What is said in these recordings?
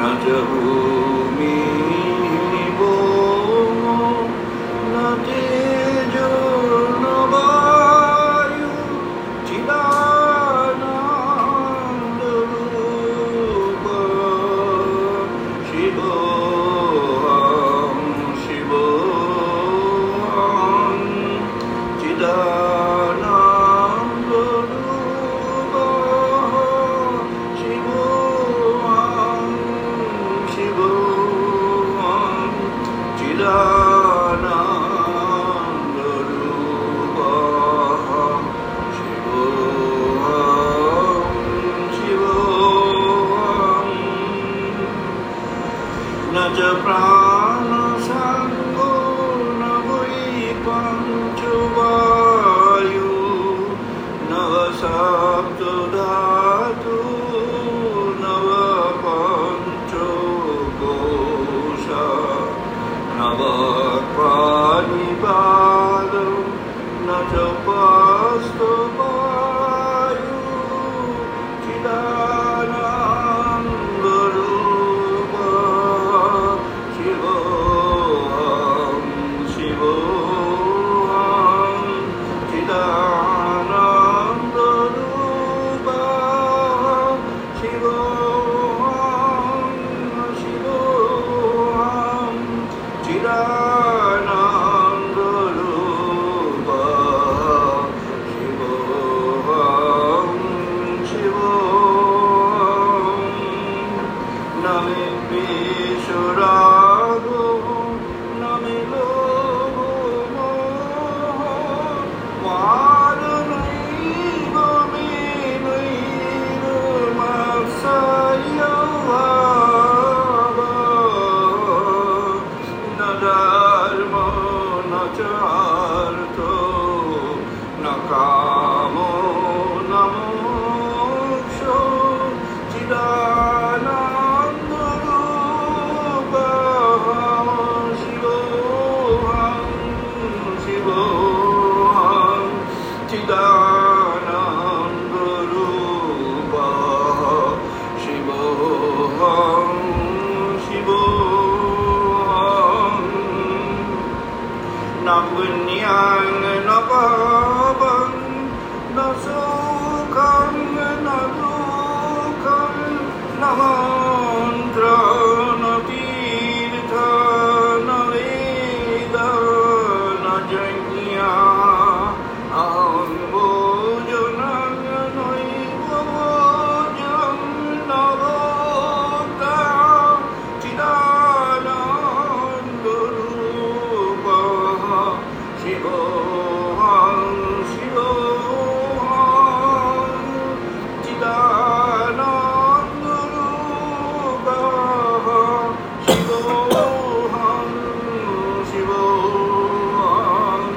च भूमिः न तेजो न वायु चिदानन्दरूप शिवोऽहं शिवोऽहं चिदानन्दरूप शिवोऽहं शिवोऽहं चिदानन्दरूप शिवोऽहं शिवोऽहं न च प्राणसङ्गो न वै पञ्चवायु न वा सप्तधातु न वा पञ्चकोशा न वा पाणिपादं न च पार्श्ववायु चिदानन्दरूप शिवोऽहं शिवोऽहं चिदानन्दरूप शिवोऽहं शिवोऽहं चिदानन्दरूप शिवोऽहं शिवोऽहं न मे द्वेषरागो न मे लोभो मोहो माननैव मे नैवमत्सह्यभावः न धर्मो न च अर्थो न कामो न मोक्षो चिदानन्दरूप शिवोऽहं शिवोऽहं चिदानन्दरूप शिवोऽहं शिवोऽहं न पुण्यं न पापं न सुखं न दुःखं न मन्त्रं न तीर्थ न वेद न यज्ञः अहं भोजनं नैव भोजं न भोक्ता चिदानन्दरूप शिवोऽहं शिवोऽहं चिदानन्दरूप शिवोऽहं शिवोऽहं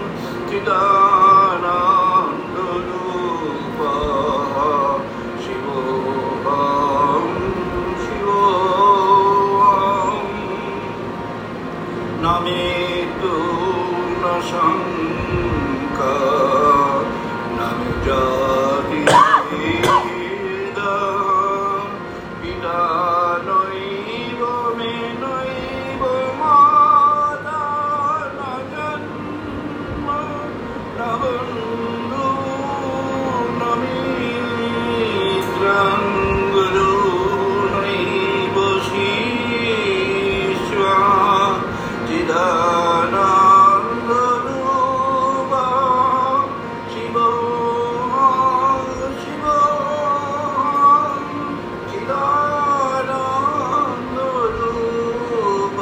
चिदानन्दरूप शिवोऽहं शिवोऽहं न मे तु न शङ्का न मे जातिभेदः पिता नैव मे नैव माता न जन्म न बन्धुः न मित्रं गुरुः नैव शिष्यः चिदानन्दरूप शिवोऽहं शिवोऽहं चिदानन्दरूप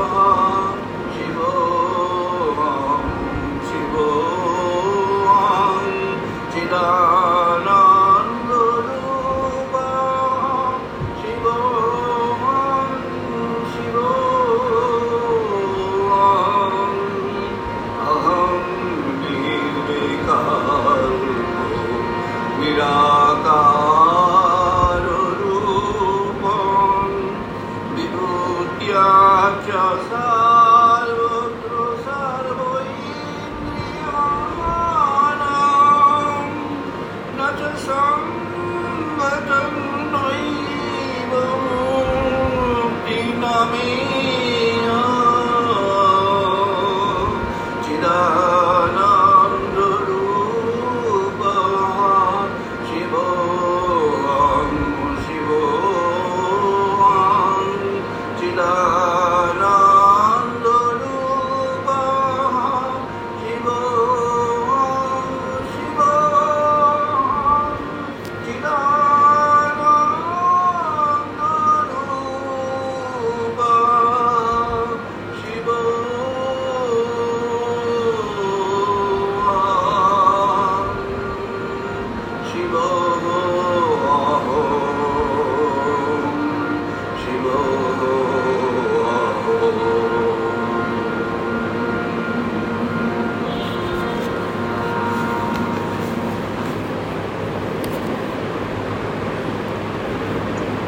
शिवोऽहं शिवोऽहं चिदानन्दरूप शिवोऽहं शिवोऽहं अहं निर्विकारो निराकाररूपं विभूत्या च सर्वत्र सर्वैन्द्रियाणां न च संगतं नैव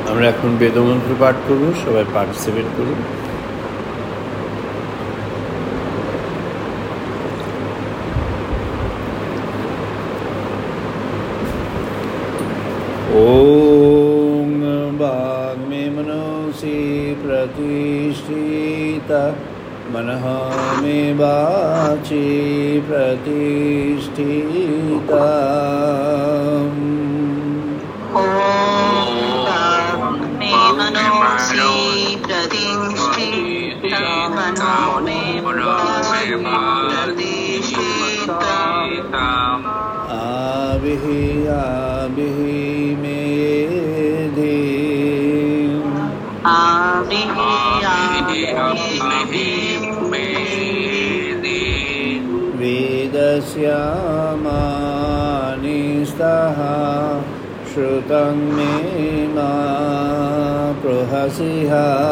আমরা এখন বেদমন্ত্র পাঠ করব, সবাই পার্টিসিপেট করুন। ओम वाग्मे मनसि प्रतिष्ठिता मनः मे वाचि प्रतिष्ठिता। आविहि आविहि मे दे वेदस्यामानिस्तः श्रुतं मे मा प्रहसिः।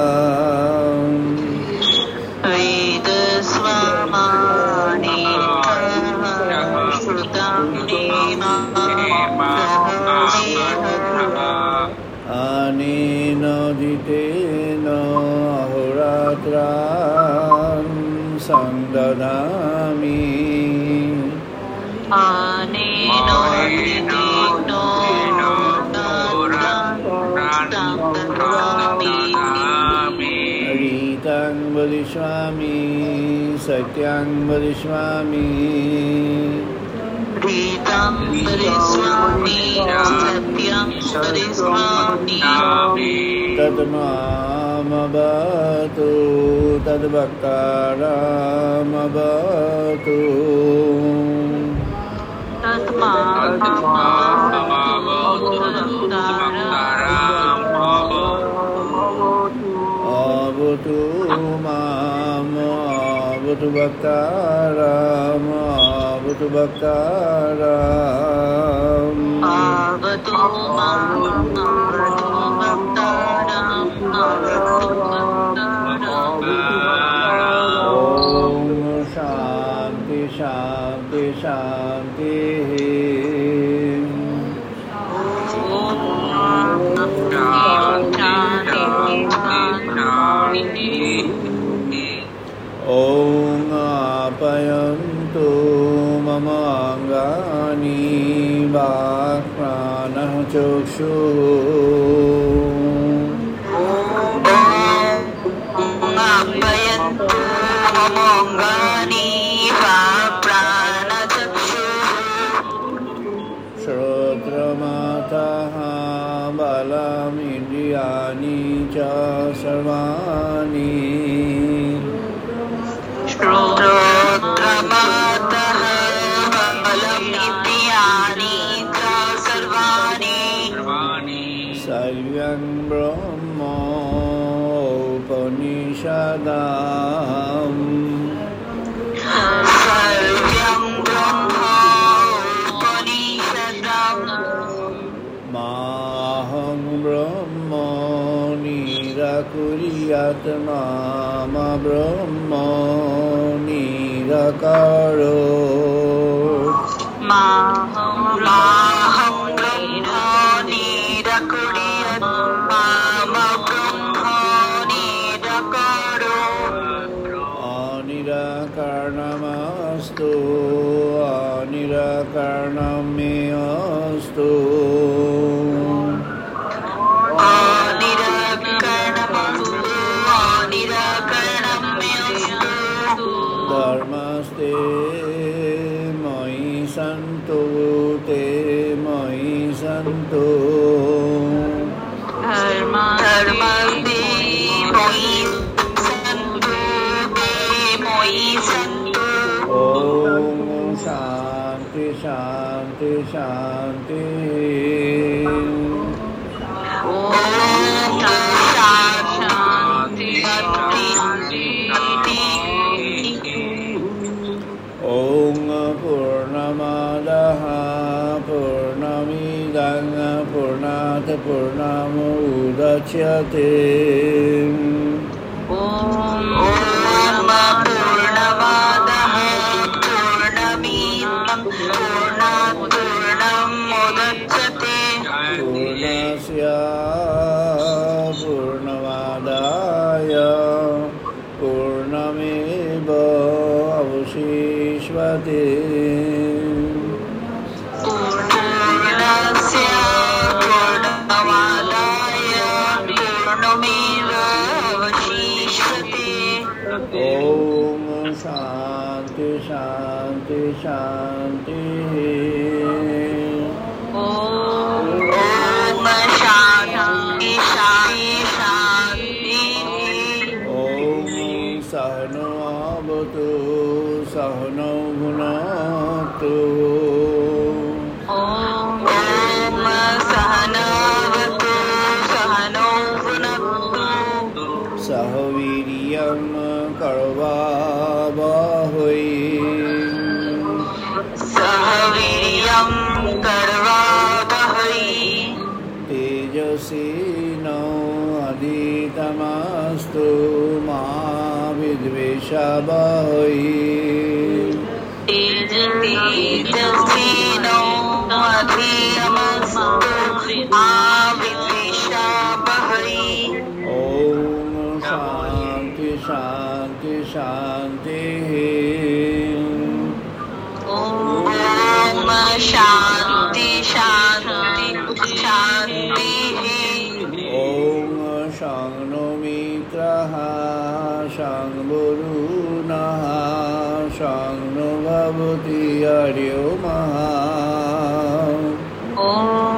अनेन जितेन अहोरात्रान् संदधामि। रीतं वदिष्यामि सत्यं वदिष्यामि। तद्मामवतु तद्वक्तारमवतु। अवतु माम् अवतु वक्तारम् अवतु वक्तारम्। ओम शांति शांति शांति। ओम आपयन्तु मम अंगानि वाक्प्राणः चक्षुः। श्रोत्रमातः बलमिन्द्रियाणि च सर्वाणि। सर्वं ब्रह्मोपनिषदाम्। माहं ब्रह्म निराकुर्यात् मा ब्रह्म निराकरोत्। अनिराकरणमस्तु अनिराकरणं मे अस्तु। धर्मस्ते मयि सन्तु ते मयि सन्तु। ओम शांति शांति शांति। ओम पूर्णमादाः पूर्णमिदं पूर्णात् पूर्णमुदच्यते। पूर्णस्य मुदच्यते पूर्णस्य पूर्णमादाय पूर्णमेवावशिष्यते। ॐ शान्ति शान्ति शान्तिः। ॐ शान्ति शान्ति शान्तिः। ॐ सहनो भवतु सहनौ भुनक्तु। ॐ सहनावतु सहनौ भुनक्तु। सह वीर्यं करवावहै सह वीर्यं करवावहै तेजस्विनावधीतमस्तु मा विद्विषावहै तेजस्विनावधीतमस्तु मा विद्विषावहै। ॐ शान्ति शान्ति शान्तिः। ॐ शान्ति शान्ति शान्तिः। ॐ शं नो मित्रः शं वरुणः शं नो भवति हरिओमः। ॐ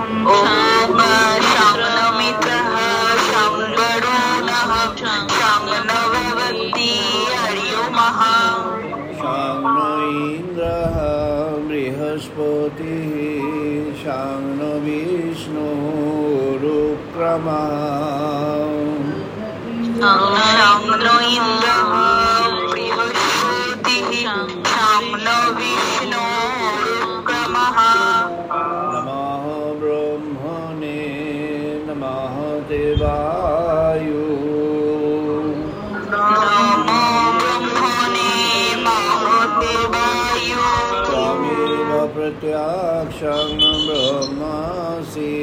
शं नो मित्रः शं वरुणः शं नो भवति हरिओमः। शं नो इन्द्रः बृहस्पतिः शं नो विष्णुरुक्रमः। शं नो इन्द्रः बृहस्पतिः शं नो विष्णुरुक्रमः। नमः ब्रह्मणे नमः देवाय। नमो ब्रह्मणे महादेवाय। त्वमेव प्रत्यक्षं ब्रह्मासि।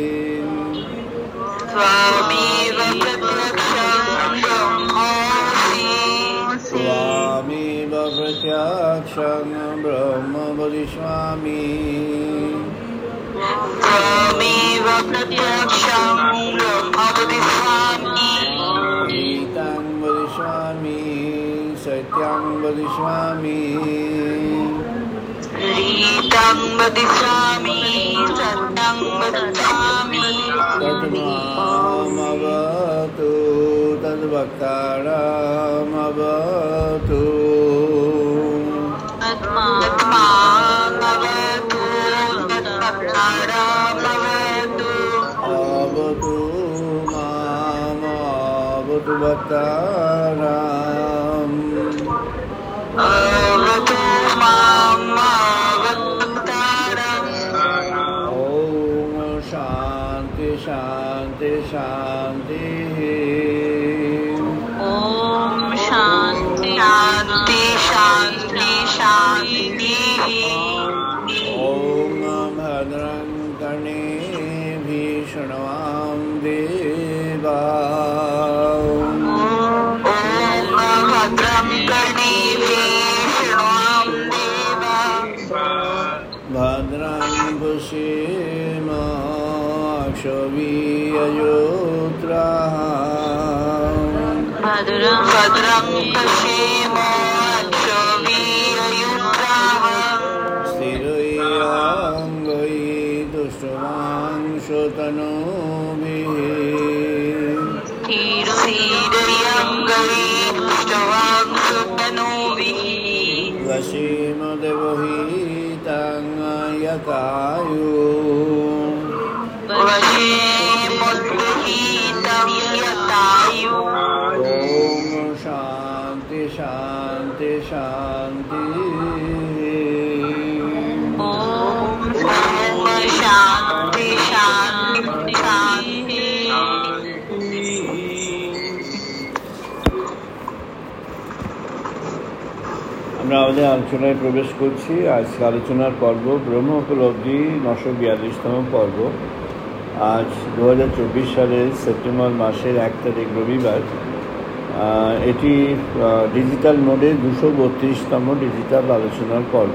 त्वमेव प्रत्यक्षं ब्रह्मासि। त्वमेव प्रत्यक्षं ब्रह्म वदिष्यामि। त्वमेव प्रत्यक्षं ब्रह्म वदिष्यामि। गीतं वदिष्यामि सत्यं वदिष्यामि। रीतं वदिष्यामि सत्यं वदिष्यामि। तद्मामवतु तद्वक्तारमवतु। तद्मामवतु तद्वक्तारमवतु। अवतु मामवतु वक्तारम्। अवतु मामवतु वक्तारम्। ॐ शान्ति शान्ति शान्तिः। ॐ शान्ति शान्ति शान्ति शान्तिः। ॐ भद्रं कर्णेभिः शृण्वां देवा। ॐ भद्रं कर्णेभिः शृण्वां देवा। भद्रं पश्येमाक्षभिर्यजोत्राः। भद्रं पश्येमाक्षभिर्यजोत्राः। स्थिरैरङ्गैः तुष्टवांशतनूभिः। स्थिरैरङ्गैः तुष्टवांशतनूभिः। वशीम देवहितं यतायु। वशीमुद्गृहीतं यतायु। ॐ शान्ति शान्ति शान्तिः। ॐ शान्ति शान्ति शान्तिः। আমরা আমাদের আলোচনায় প্রবেশ করছি। আজকে আলোচনার পর্ব ব্রহ্ম উপলব্ধি 942তম পর্ব। আজ 2024 সালের সেপ্টেম্বর মাসের 1 তারিখ রবিবার। এটি ডিজিটাল মোডে 232তম ডিজিটাল আলোচনার পর্ব,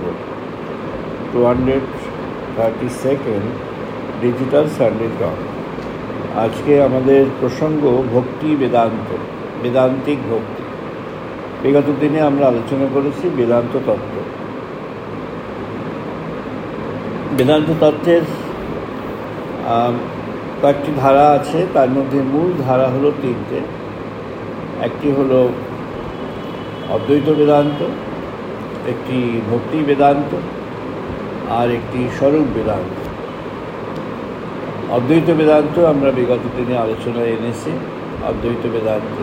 232nd ডিজিটাল সানডে টক। আজকে আমাদের প্রসঙ্গ ভক্তি বেদান্ত, বেদান্তিক ভক্তি। বিগত দিনে আমরা আলোচনা করেছি বেদান্ত তত্ত্ব। বেদান্ত তত্ত্বের কয়েকটি ধারা আছে, তার মধ্যে মূল ধারা হলো তিনটে। একটি হলো অদ্বৈত বেদান্ত, একটি ভক্তি বেদান্ত, আর একটি স্বরূপ বেদান্ত। অদ্বৈত বেদান্ত আমরা বিগত দিনে আলোচনায় এনেছি, অদ্বৈত বেদান্ত।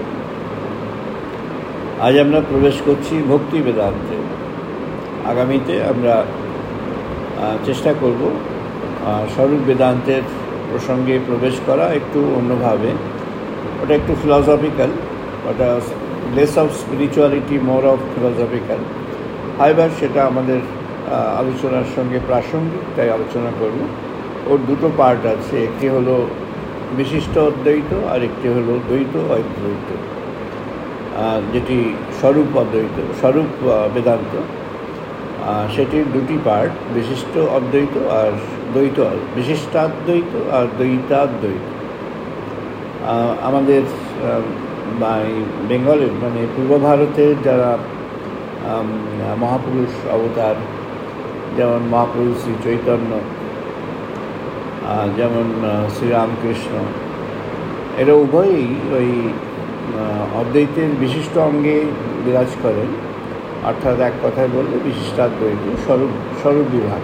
আজ আমরা প্রবেশ করছি ভক্তি বেদান্তে। আগামীতে আমরা চেষ্টা করব স্বরূপ বেদান্তের প্রসঙ্গে প্রবেশ করা একটু অন্যভাবে। ওটা একটু ফিলসফিক্যাল, ওটা less of spirituality, more of philosophical. হাইবার সেটা আমাদের আলোচনার সঙ্গে প্রাসঙ্গিক, তাই আলোচনা করব। ওর দুটো পার্ট আছে, একটি হলো বিশিষ্ট অদ্বৈত আর একটি হলো দ্বৈত অদ্বৈত, যেটি স্বরূপ অদ্বৈত, স্বরূপ বেদান্ত। সেটির দুটি পার্ট, বিশিষ্ট অদ্বৈত আর দ্বৈত, বিশিষ্টাদ্বৈত আর দ্বৈতাদ্বৈত। আমাদের বেঙ্গলের মানে পূর্ব ভারতের যারা মহাপুরুষ অবতার, যেমন মহাপুরুষ শ্রী চৈতন্য, যেমন শ্রীরামকৃষ্ণ, এরা উভয়ই ওই অদ্বৈতের বিশিষ্ট অঙ্গে বিরাজ করেন। অর্থাৎ এক কথায় বললে বিশিষ্টাদ্বৈত, স্বরূপ বিভাগ।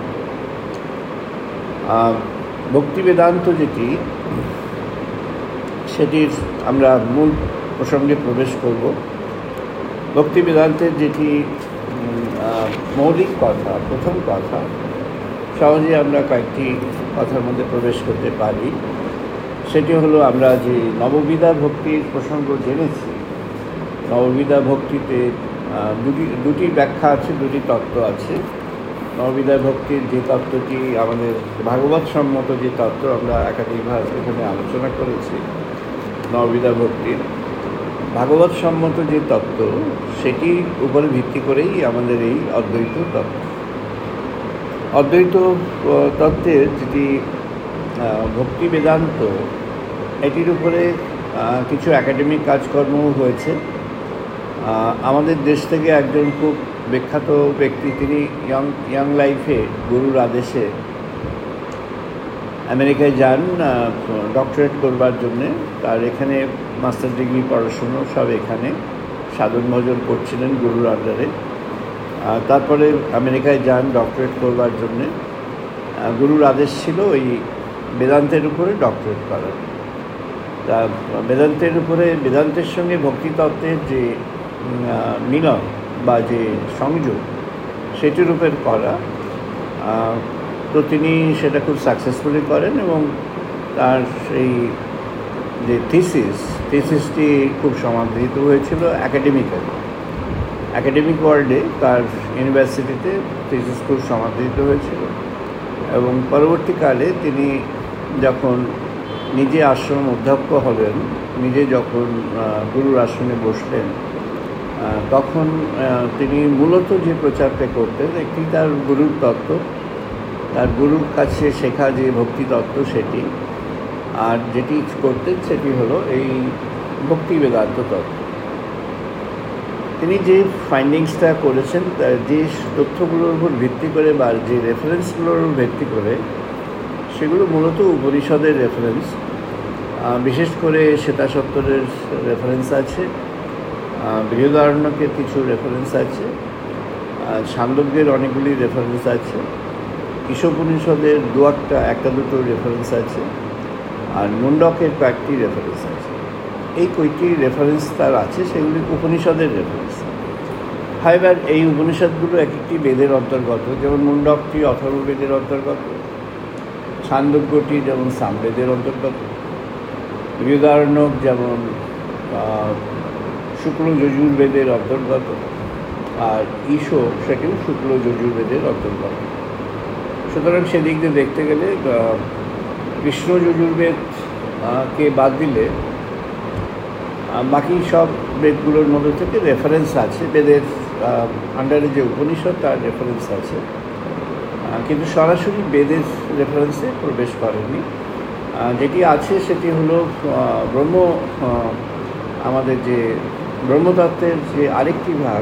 ভক্তি বেদান্ত যেটি, সেটির আমরা মূল প্রসঙ্গে প্রবেশ করব। ভক্তি বেদান্তের যেটি মৌলিক কথা, প্রথম কথা, সহজে আমরা কয়েকটি কথার মধ্যে প্রবেশ করতে পারি। সেটি হলো আমরা যে নববিধা ভক্তির প্রসঙ্গ জেনেছি। নববিধা ভক্তিতে দুটি ব্যাখ্যা আছে, দুটি তত্ত্ব আছে। নববিধা ভক্তির যে তত্ত্বটি আমাদের ভাগবত সম্মত, যে তত্ত্ব আমরা একাধিকবার এখানে আলোচনা করেছি, নববিধা ভক্তির ভাগবত সম্মত যে তত্ত্ব, সেটির উপরে ভিত্তি করেই আমাদের এই অদ্বৈত তত্ত্ব। অদ্বৈত তত্ত্বের যেটি ভক্তি বেদান্ত, এটির উপরে কিছু একাডেমিক কাজকর্ম হয়েছে। আমাদের দেশ থেকে একজন খুব বিখ্যাত ব্যক্তি, তিনি ইয়াং লাইফে গুরুর আদেশে আমেরিকায় যান ডক্টরেট করবার জন্যে। তার এখানে মাস্টার ডিগ্রি পড়াশুনো সব এখানে সাধন ভজন করছিলেন গুরুর আন্ডারে। তারপরে আমেরিকায় যান ডক্টরেট করবার জন্যে। গুরুর আদেশ ছিল ওই বেদান্তের উপরে ডক্টরেট করার। তা বেদান্তের উপরে, বেদান্তের সঙ্গে ভক্তিতত্ত্বের যে মিলন বা যে সংযোগ, সেটির উপর করা। তো তিনি সেটা খুব সাকসেসফুলি করেন এবং তার সেই যে থিসিসটি খুব সমাদৃত হয়েছিল একাডেমিক ওয়ার্ল্ডে। তার ইউনিভার্সিটিতে থিসিস খুব সমাদৃত হয়েছিল এবং পরবর্তীকালে তিনি যখন নিজে আশ্রম অধ্যক্ষ হলেন, নিজে যখন গুরুর আশ্রমে বসলেন, তখন তিনি মূলত যে প্রচারটা করতেন, একটি তার গুরুর তত্ত্ব, তার গুরুর কাছে শেখা যে ভক্তি তত্ত্ব সেটি, আর যেটি করতেন সেটি হলো এই ভক্তি বেদান্ত তত্ত্ব। তিনি যে ফাইন্ডিংসটা করেছেন, যে তথ্যগুলোর উপর ভিত্তি করে বা যে রেফারেন্সগুলোর উপর ভিত্তি করে, সেগুলো মূলত উপনিষদের রেফারেন্স। বিশেষ করে শ্বেতাসত্তরের রেফারেন্স আছে, বৃহদারণ্যকের কিছু রেফারেন্স আছে, ছান্দোগ্যের অনেকগুলি রেফারেন্স আছে, ঈশোপনিষদের একটা দুটো রেফারেন্স আছে, আর মুন্ডকের কয়েকটি রেফারেন্স আছে। এই কয়েকটি রেফারেন্স তার আছে, সেগুলি উপনিষদের রেফারেন্স। হাইবার এই উপনিষদগুলো এক একটি বেদের অন্তর্গত, যেমন মুন্ডকটি অথর্ববেদের অন্তর্গত, ছান্দোগ্যটি যেমন সামবেদের অন্তর্গত, বৃহদারণ্যক যেমন শুক্ল যজুর্বেদের অন্তর্গত, আর ঈশো সেটিও শুক্ল যজুর্বেদের অন্তর্গত। সুতরাং সেদিক দিয়ে দেখতে গেলে কৃষ্ণ যজুর্বেদকে বাদ দিলে বাকি সব বেদগুলোর মধ্যে থেকে রেফারেন্স আছে, বেদের আন্ডারে যে উপনিষদ তার রেফারেন্স আছে, কিন্তু সরাসরি বেদের রেফারেন্সে প্রবেশ করেনি। যেটি আছে সেটি হলো আমাদের যে ব্রহ্মতত্ত্বের যে আরেকটি ভাগ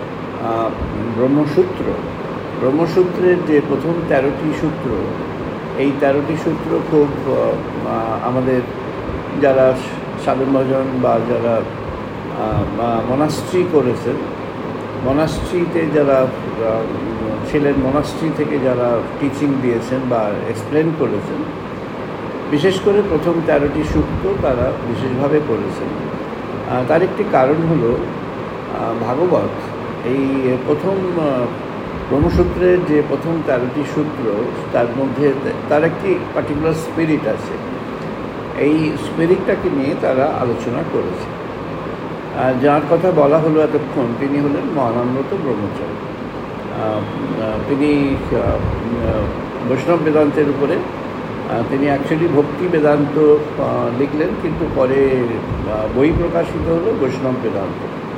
ব্রহ্মসূত্রের যে প্রথম 13টি সূত্র, এই 13টি সূত্র খুব আমাদের যারা সাধন ভজন বা যারা মনাস্ট্রি করেছেন, মনাস্ট্রিতে যারা ছিলেন, মনাস্ট্রি থেকে যারা টিচিং দিয়েছেন বা এক্সপ্লেন করেছেন, বিশেষ করে প্রথম 13টি সূত্র তারা বিশেষভাবে করেছেন। তার একটি কারণ হলো ভাগবত এই প্রথম ব্রহ্মসূত্রের যে প্রথম 13টি সূত্র, তার মধ্যে তার একটি পার্টিকুলার স্পিরিট আছে। এই স্পিরিটটাকে নিয়ে তারা আলোচনা করেছে। যার কথা বলা হলো এতক্ষণ, তিনি হলেন মহানন্দ ব্রহ্মচারী। তিনি বৈষ্ণব বেদান্তের উপরে তিনি অ্যাকচুয়ালি ভক্তি বেদান্ত লিখলেন, কিন্তু পরে বই প্রকাশিত হলো বৈষ্ণব বেদান্ত।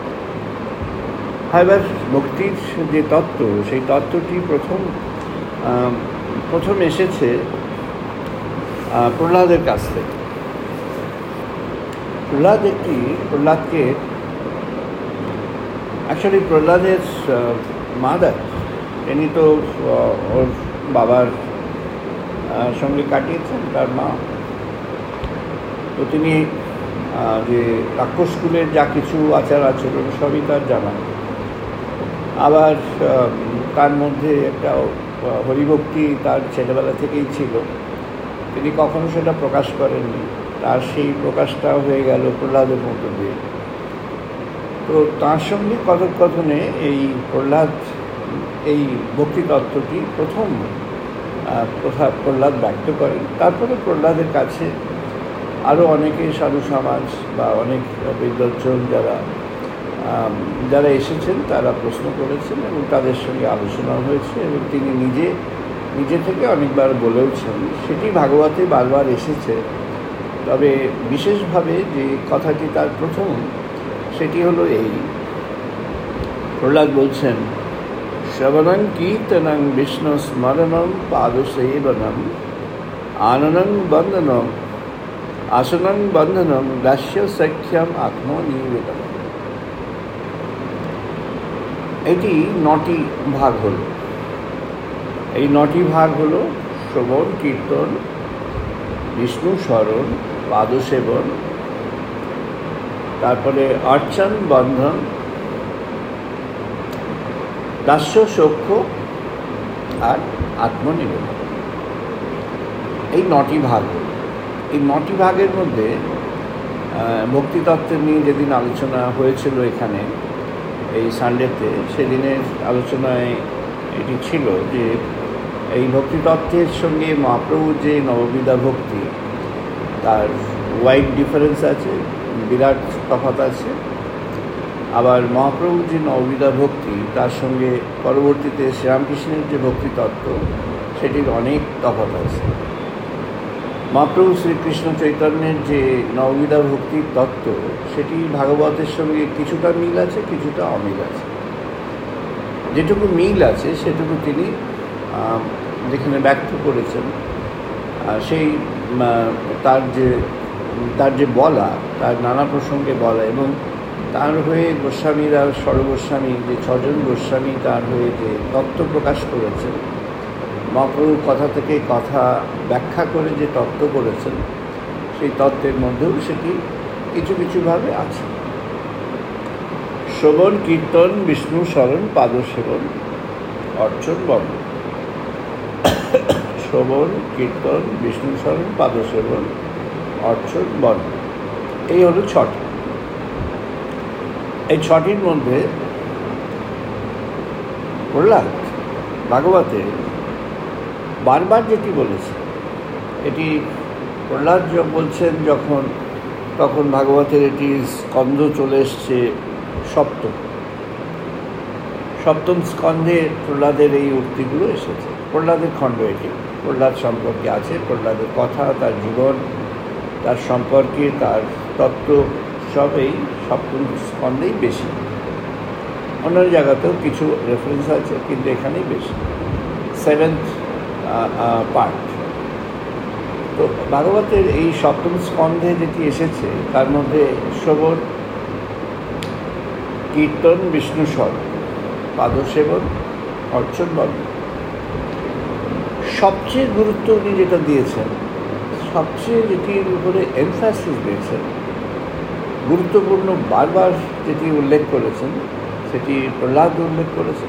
এবার ভক্তির যে তত্ত্ব, সেই তত্ত্বটি প্রথম এসেছে প্রহ্লাদের কাছ থেকে। প্রহ্লাদকে অ্যাকচুয়ালি প্রহ্লাদের মাদার, তিনি তো ওর বাবার সঙ্গে কাটিয়েছেন, তার মা। তো তিনি যে রাক্ষসকুলের যা কিছু আচার আচরণ সবই তার জানা। আবার তার মধ্যে একটা হরিভক্তি তার ছেলেবেলা থেকেই ছিল, তিনি কখনো সেটা প্রকাশ করেননি। তার সেই প্রকাশটা হয়ে গেল প্রহ্লাদের মধ্য দিয়ে। তো তার সঙ্গে কথোপকথনে এই প্রহ্লাদ এই ভক্তিতত্ত্বটি প্রথম প্রহ্লাদ ব্যক্ত করেন। তারপরে প্রহ্লাদের কাছে আরও অনেকে সাধু সমাজ বা অনেক বিদ্বজ্জন যারা এসেছেন, তারা প্রশ্ন করেছেন এবং তাদের সঙ্গে আলোচনা হয়েছে, এবং তিনি নিজে থেকে অনেকবার বলেওছেন। সেটি ভাগবতে বারবার এসেছে। তবে বিশেষভাবে যে কথাটি তার প্রথম, সেটি হলো এই, প্রহ্লাদ বলছেন, শ্রবণং কীর্তনং বিষ্ণু স্মরণং পাদসেবনং আননং বন্দনং আসনং বন্ধনং দাস্য সখ্যম আত্মনিবেদনম। এটি 9টি ভাগ হলো। এই 9টি ভাগ হলো শ্রবণ, কীর্তন, বিষ্ণু স্মরণ, পাদসেবন, তারপরে অর্চন, বন্ধন, দাস্য সখ্য আর আত্মনিবেদন। এই 9টি ভাগ। এই 9টি ভাগের মধ্যে ভক্তিতত্ত্বের নিয়ে যেদিন আলোচনা হয়েছিল এখানে এই সানডেতে, সেদিনের আলোচনায় এটি ছিল যে এই ভক্তিতত্ত্বের সঙ্গে মহাপ্রভুর যে নববিধা ভক্তি, তার ওয়াইড ডিফারেন্স আছে, বিরাট তফাৎ আছে। আবার মহাপ্রভুর যে নববিধা ভক্তি, তার সঙ্গে পরবর্তীতে শ্রীরামকৃষ্ণের যে ভক্তিতত্ত্ব, সেটির অনেক তফাৎ আছে। মহাপ্রভু শ্রীকৃষ্ণ চৈতন্যের যে নববিধা ভক্তির তত্ত্ব, সেটি ভাগবতের সঙ্গে কিছুটা মিল আছে, কিছুটা অমিল আছে। যেটুকু মিল আছে সেটুকু তিনি যেখানে ব্যক্ত করেছেন, সেই তার যে বলা, তার নানা প্রসঙ্গে বলা, এবং তার হয়ে গোস্বামীরা, স্বরগোস্বামী, যে 6 জন গোস্বামী তার হয়ে যে তত্ত্ব প্রকাশ করেছেন, মহাপ্রভুর কথা থেকে কথা ব্যাখ্যা করে যে তত্ত্ব করেছেন, সেই তত্ত্বের মধ্যেও সেটি কিছুভাবে আছে। শ্রবণ, কীর্তন, বিষ্ণু স্মরণ, পাদসেবন, অর্চন, বন্ধন। শ্রবণ, কীর্তন, বিষ্ণু স্মরণ, পাদসেবন, অর্চন, বন্ধন, এই হলো 6টি। এই 6টির মধ্যে প্রহ্লাদ ভাগবতে বারবার যেটি বলেছে, এটি প্রহ্লাদ বলছেন তখন ভাগবতের এটি স্কন্ধ চলে এসছে সপ্তম স্কন্ধে প্রহ্লাদের এই উক্তিগুলো এসেছে। প্রহ্লাদের খণ্ড এটি, প্রহ্লাদ সম্পর্কে আছে, প্রহ্লাদের কথা, তার জীবন, তার সম্পর্কে, তার তত্ত্ব, সব এই সপ্তম স্কন্ধেই বেশি। অন্য জায়গাতেও কিছু রেফারেন্স আছে, কিন্তু এখানেই বেশি, 7th পার্ট। তো ভাগবতের এই সপ্তম স্কন্ধে যেটি এসেছে তার মধ্যে শ্রবণ, কীর্তন, বিষ্ণু স্মরণ, পাদসেবন, অর্চন বর্ণন। সবচেয়ে গুরুত্ব উনি যেটা দিয়েছেন, সবচেয়ে যেটির উপরে এমফাসিস দিয়েছেন, গুরুত্বপূর্ণ বারবার যেটি উল্লেখ করেছেন, সেটি প্রহ্লাদ উল্লেখ করেছেন।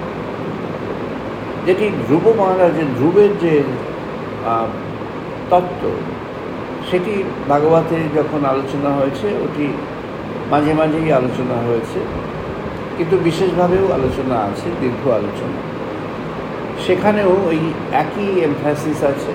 যেটি ধ্রুব মহারাজের ধ্রুবের যে তত্ত্ব, সেটি ভাগবতে যখন আলোচনা হয়েছে, ওটি মাঝে মাঝেই আলোচনা হয়েছে, কিন্তু বিশেষভাবেও আলোচনা আছে, দীর্ঘ আলোচনা। সেখানেও ওই একই এমফাসিস আছে।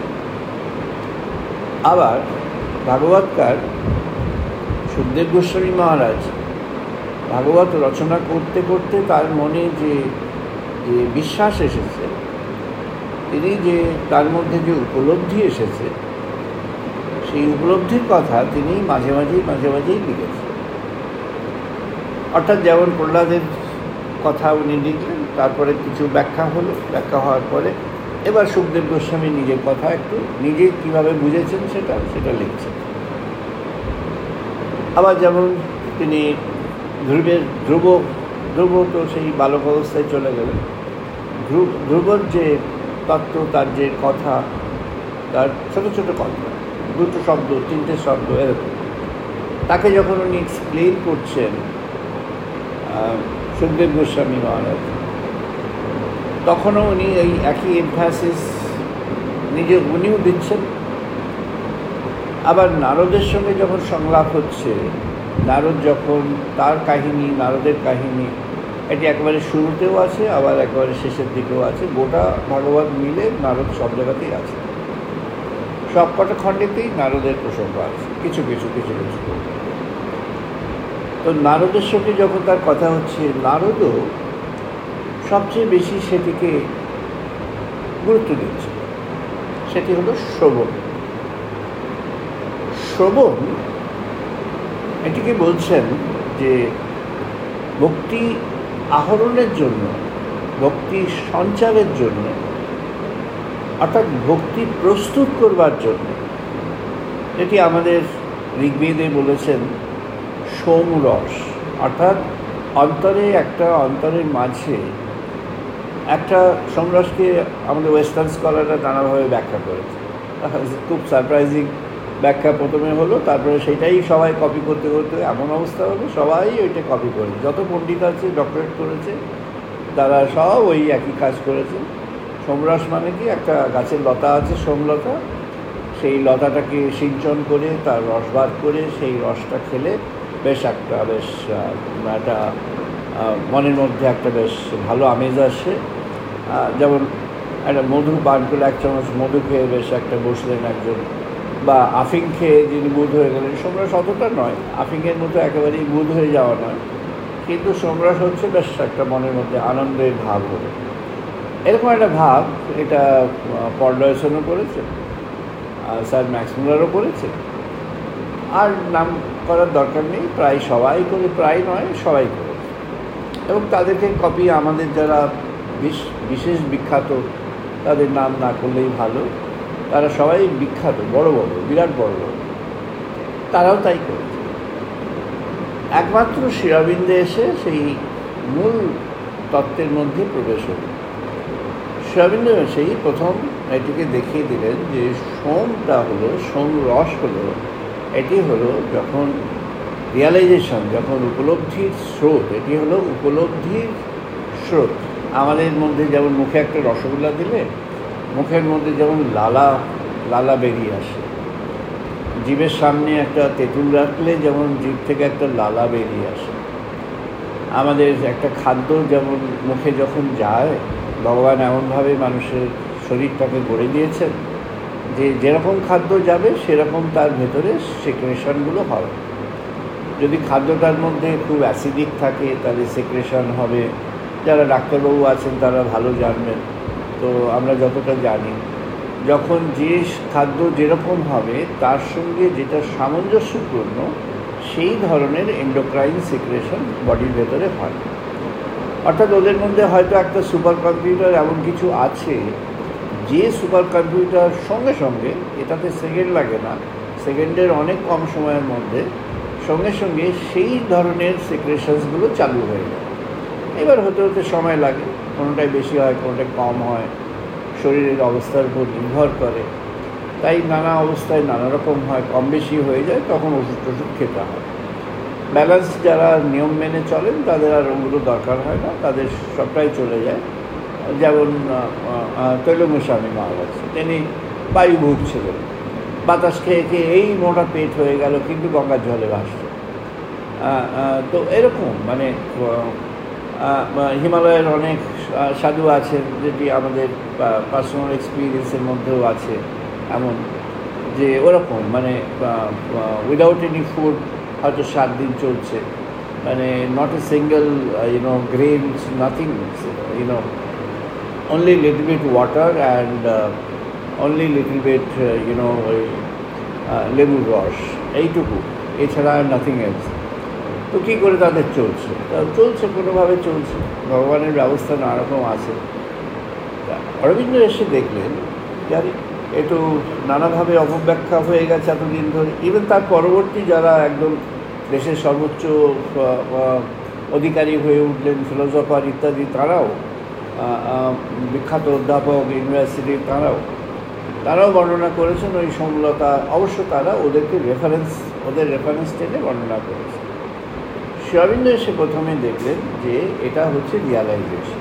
আবার ভাগবতকার সুখদেব গোস্বামী মহারাজ ভাগবত রচনা করতে করতে তার মনে যে বিশ্বাস এসেছে, তিনি যে তার মধ্যে যে উপলব্ধি এসেছে, সেই উপলব্ধির কথা তিনি মাঝে মাঝেই লিখেছেন। অর্থাৎ যেমন প্রহ্লাদের কথা উনি লিখলেন, তারপরে কিছু ব্যাখ্যা হলো, ব্যাখ্যা হওয়ার পরে এবার সুখদেব গোস্বামী নিজের কথা একটু নিজে কীভাবে বুঝেছেন সেটা লিখছেন। আবার যেমন তিনি ধ্রুব তো সেই বালক অবস্থায় চলে গেলেন। ধ্রুবর যে তত্ত্ব, তার যে কথা, তার ছোট ছোট কথা, 2টো শব্দ, 3টে শব্দ, এরকম, তাকে যখন উনি এক্সপ্লেন করছেন সুখদেব গোস্বামী মহারাজ, তখনও উনি এই একই এমফাসিস উনিও দিচ্ছেন। আবার নারদের সঙ্গে যখন সংলাপ হচ্ছে, নারদ যখন তার কাহিনী, নারদের কাহিনী, এটি একেবারে শুরুতেও আছে, আবার একেবারে শেষের দিকেও আছে। গোটা ভাগবত মিলে নারদ সব জায়গাতেই আছে, সব কটা খণ্ডেতেই নারদের প্রসঙ্গ আছে, কিছু কিছু। তো নারদের সঙ্গে যখন তার কথা হচ্ছে, নারদও সবচেয়ে বেশি সেটিকে গুরুত্ব দিচ্ছে। সেটি হলো শ্রবণ। এটিকে বলছেন যে ভক্তি আহরণের জন্য, ভক্তি সঞ্চারের জন্য, অর্থাৎ ভক্তি প্রস্তুত করবার জন্য, এটি আমাদের ঋগ্বেদে বলেছেন সোমরস, অর্থাৎ অন্তরের মাঝে একটা সোমরসকে আমাদের ওয়েস্টার্ন স্কলাররা নানাভাবে ব্যাখ্যা করেছে। খুব সারপ্রাইজিং ব্যাখ্যা প্রথমে হলো, তারপরে সেটাই সবাই কপি করতে করতে এমন অবস্থা হলো সবাই ওইটা কপি করেছে। যত পণ্ডিত আছে, ডক্টরেট করেছে, তারা সব ওই একই কাজ করেছে। সোমরস মানে কি, একটা গাছের লতা আছে, সোমলতা, সেই লতাটাকে সিঞ্চন করে তার রস বার করে সেই রসটা খেলে একটা মনের মধ্যে একটা বেশ ভালো আমেজ আসে। যেমন একটা মধু পান করলে, 1 চামচ মধু খেয়ে বেশ একটা বসলেন একজন, বা আফিং খেয়ে যিনি বুধ হয়ে গেলেন। সোমরস অতটা নয়, আফিংয়ের মতো একেবারেই বুধ হয়ে যাওয়া নয়, কিন্তু সোমরস হচ্ছে বেশ একটা মনের মধ্যে আনন্দের ভাব হলো, এরকম একটা ভাব। এটা পল ডয়সনও করেছে, স্যার ম্যাক্স মুলারও করেছে, আর নাম করার দরকার নেই, প্রায় সবাই করে, প্রায় নয় সবাই করে। এবং তাদেরকে কপি আমাদের যারা বিশেষ বিখ্যাত, তাদের নাম না করলেই ভালো, তারা সবাই বিখ্যাত, বড় বড়, বিরাট বড় বড়, তারাও তাই করেছে। একমাত্র শ্রী অরবিন্দে এসে সেই মূল তত্ত্বের মধ্যে প্রবেশ হল। শ্রী অরবিন্দ সেই প্রথম এটিকে দেখিয়ে দিলেন যে সোমটা হলো, সোম রস হলো, এটি হলো যখন রিয়ালাইজেশন, যখন উপলব্ধির স্রোত, এটি হলো উপলব্ধির স্রোত। আমাদের মধ্যে যেমন মুখে একটা রসগোল্লা দিলে মুখের মধ্যে যেমন লালা বেরিয়ে আসে, জিভের সামনে একটা তেঁতুল রাখলে যেমন জিভ থেকে একটা লালা বেরিয়ে আসে, আমাদের একটা খাদ্য যেমন মুখে যখন যায়, ভগবান এমনভাবে মানুষের শরীরটাকে গড়ে দিয়েছেন যে যেরকম খাদ্য যাবে সেরকম তার ভেতরে সেক্রেশনগুলো হবে। যদি খাদ্যটার মধ্যে খুব অ্যাসিডিক থাকে তাহলে সেক্রেশন হবে। যারা ডাক্তারবাবু আছেন তারা ভালো জানবেন। তো আমরা যতটা জানি, যখন যে খাদ্য যেরকম হবে তার সঙ্গে যেটা সামঞ্জস্যপূর্ণ সেই ধরনের এন্ডোক্রাইন সিক্রেশন বডির ভেতরে হয়। অর্থাৎ ওদের মধ্যে হয়তো একটা সুপার কম্পিউটার এমন কিছু আছে, যে সুপার কম্পিউটার সঙ্গে সঙ্গে, এটাতে সেকেন্ড লাগে না, সেকেন্ডের অনেক কম সময়ের মধ্যে সঙ্গে সঙ্গে সেই ধরনের সিক্রেশনসগুলো চালু হয়ে যায়। এবার হতে হতে সময় লাগে, কোনোটাই বেশি হয়, কোনোটাই কম হয়, শরীরের অবস্থার উপর নির্ভর করে। তাই নানা অবস্থায় নানা রকম হয়, কম বেশি হয়ে যায়, তখন ওষুধ টষুধ খেতে হয়। ব্যালেন্স যারা নিয়ম মেনে চলেন তাদের আর ওগুলো দরকার হয় না, তাদের সবটাই চলে যায়। যেমন তৈলঙ্গ স্বামী মহারাজ, তিনি বায়ু ভুগছিলেন, বাতাস খেয়ে খেয়ে এই মোটা পেট হয়ে গেল, কিন্তু গঙ্গার জলে ভাসছে। তো এরকম মানে হিমালয়ের অনেক সাধু আছেন, যেটি আমাদের পার্সোনাল এক্সপিরিয়েন্সের মধ্যেও আছে, এমন যে ওরকম মানে উইদাউট এনি ফুড হয়তো 7 দিন চলছে, মানে not a single grains, nothing, only little bit water and only little bit ওই লেবুর রস, এইটুকু, এছাড়া নাথিং এলস। তো কী করে তাদের চলছে? চলছে কোনোভাবে চলছে, ভগবানের ব্যবস্থা নানারকম আছে। অরবিন্দ এসে দেখলেন জানি একটু নানাভাবে অপব্যাখ্যা হয়ে গেছে এতদিন ধরে। ইভেন তার পরবর্তী যারা একদম দেশের সর্বোচ্চ অধিকারী হয়ে উঠলেন, ফিলোসফার ইত্যাদি, তারাও বিখ্যাত অধ্যাপক ইউনিভার্সিটির, তারাও বর্ণনা করেছেন ওই সমলতা। অবশ্য তারা ওদের রেফারেন্স টেনে বর্ণনা করেছে। শ্রী অরবিন্দ এসে প্রথমে দেখলেন যে এটা হচ্ছে রিয়ালাইজেশন।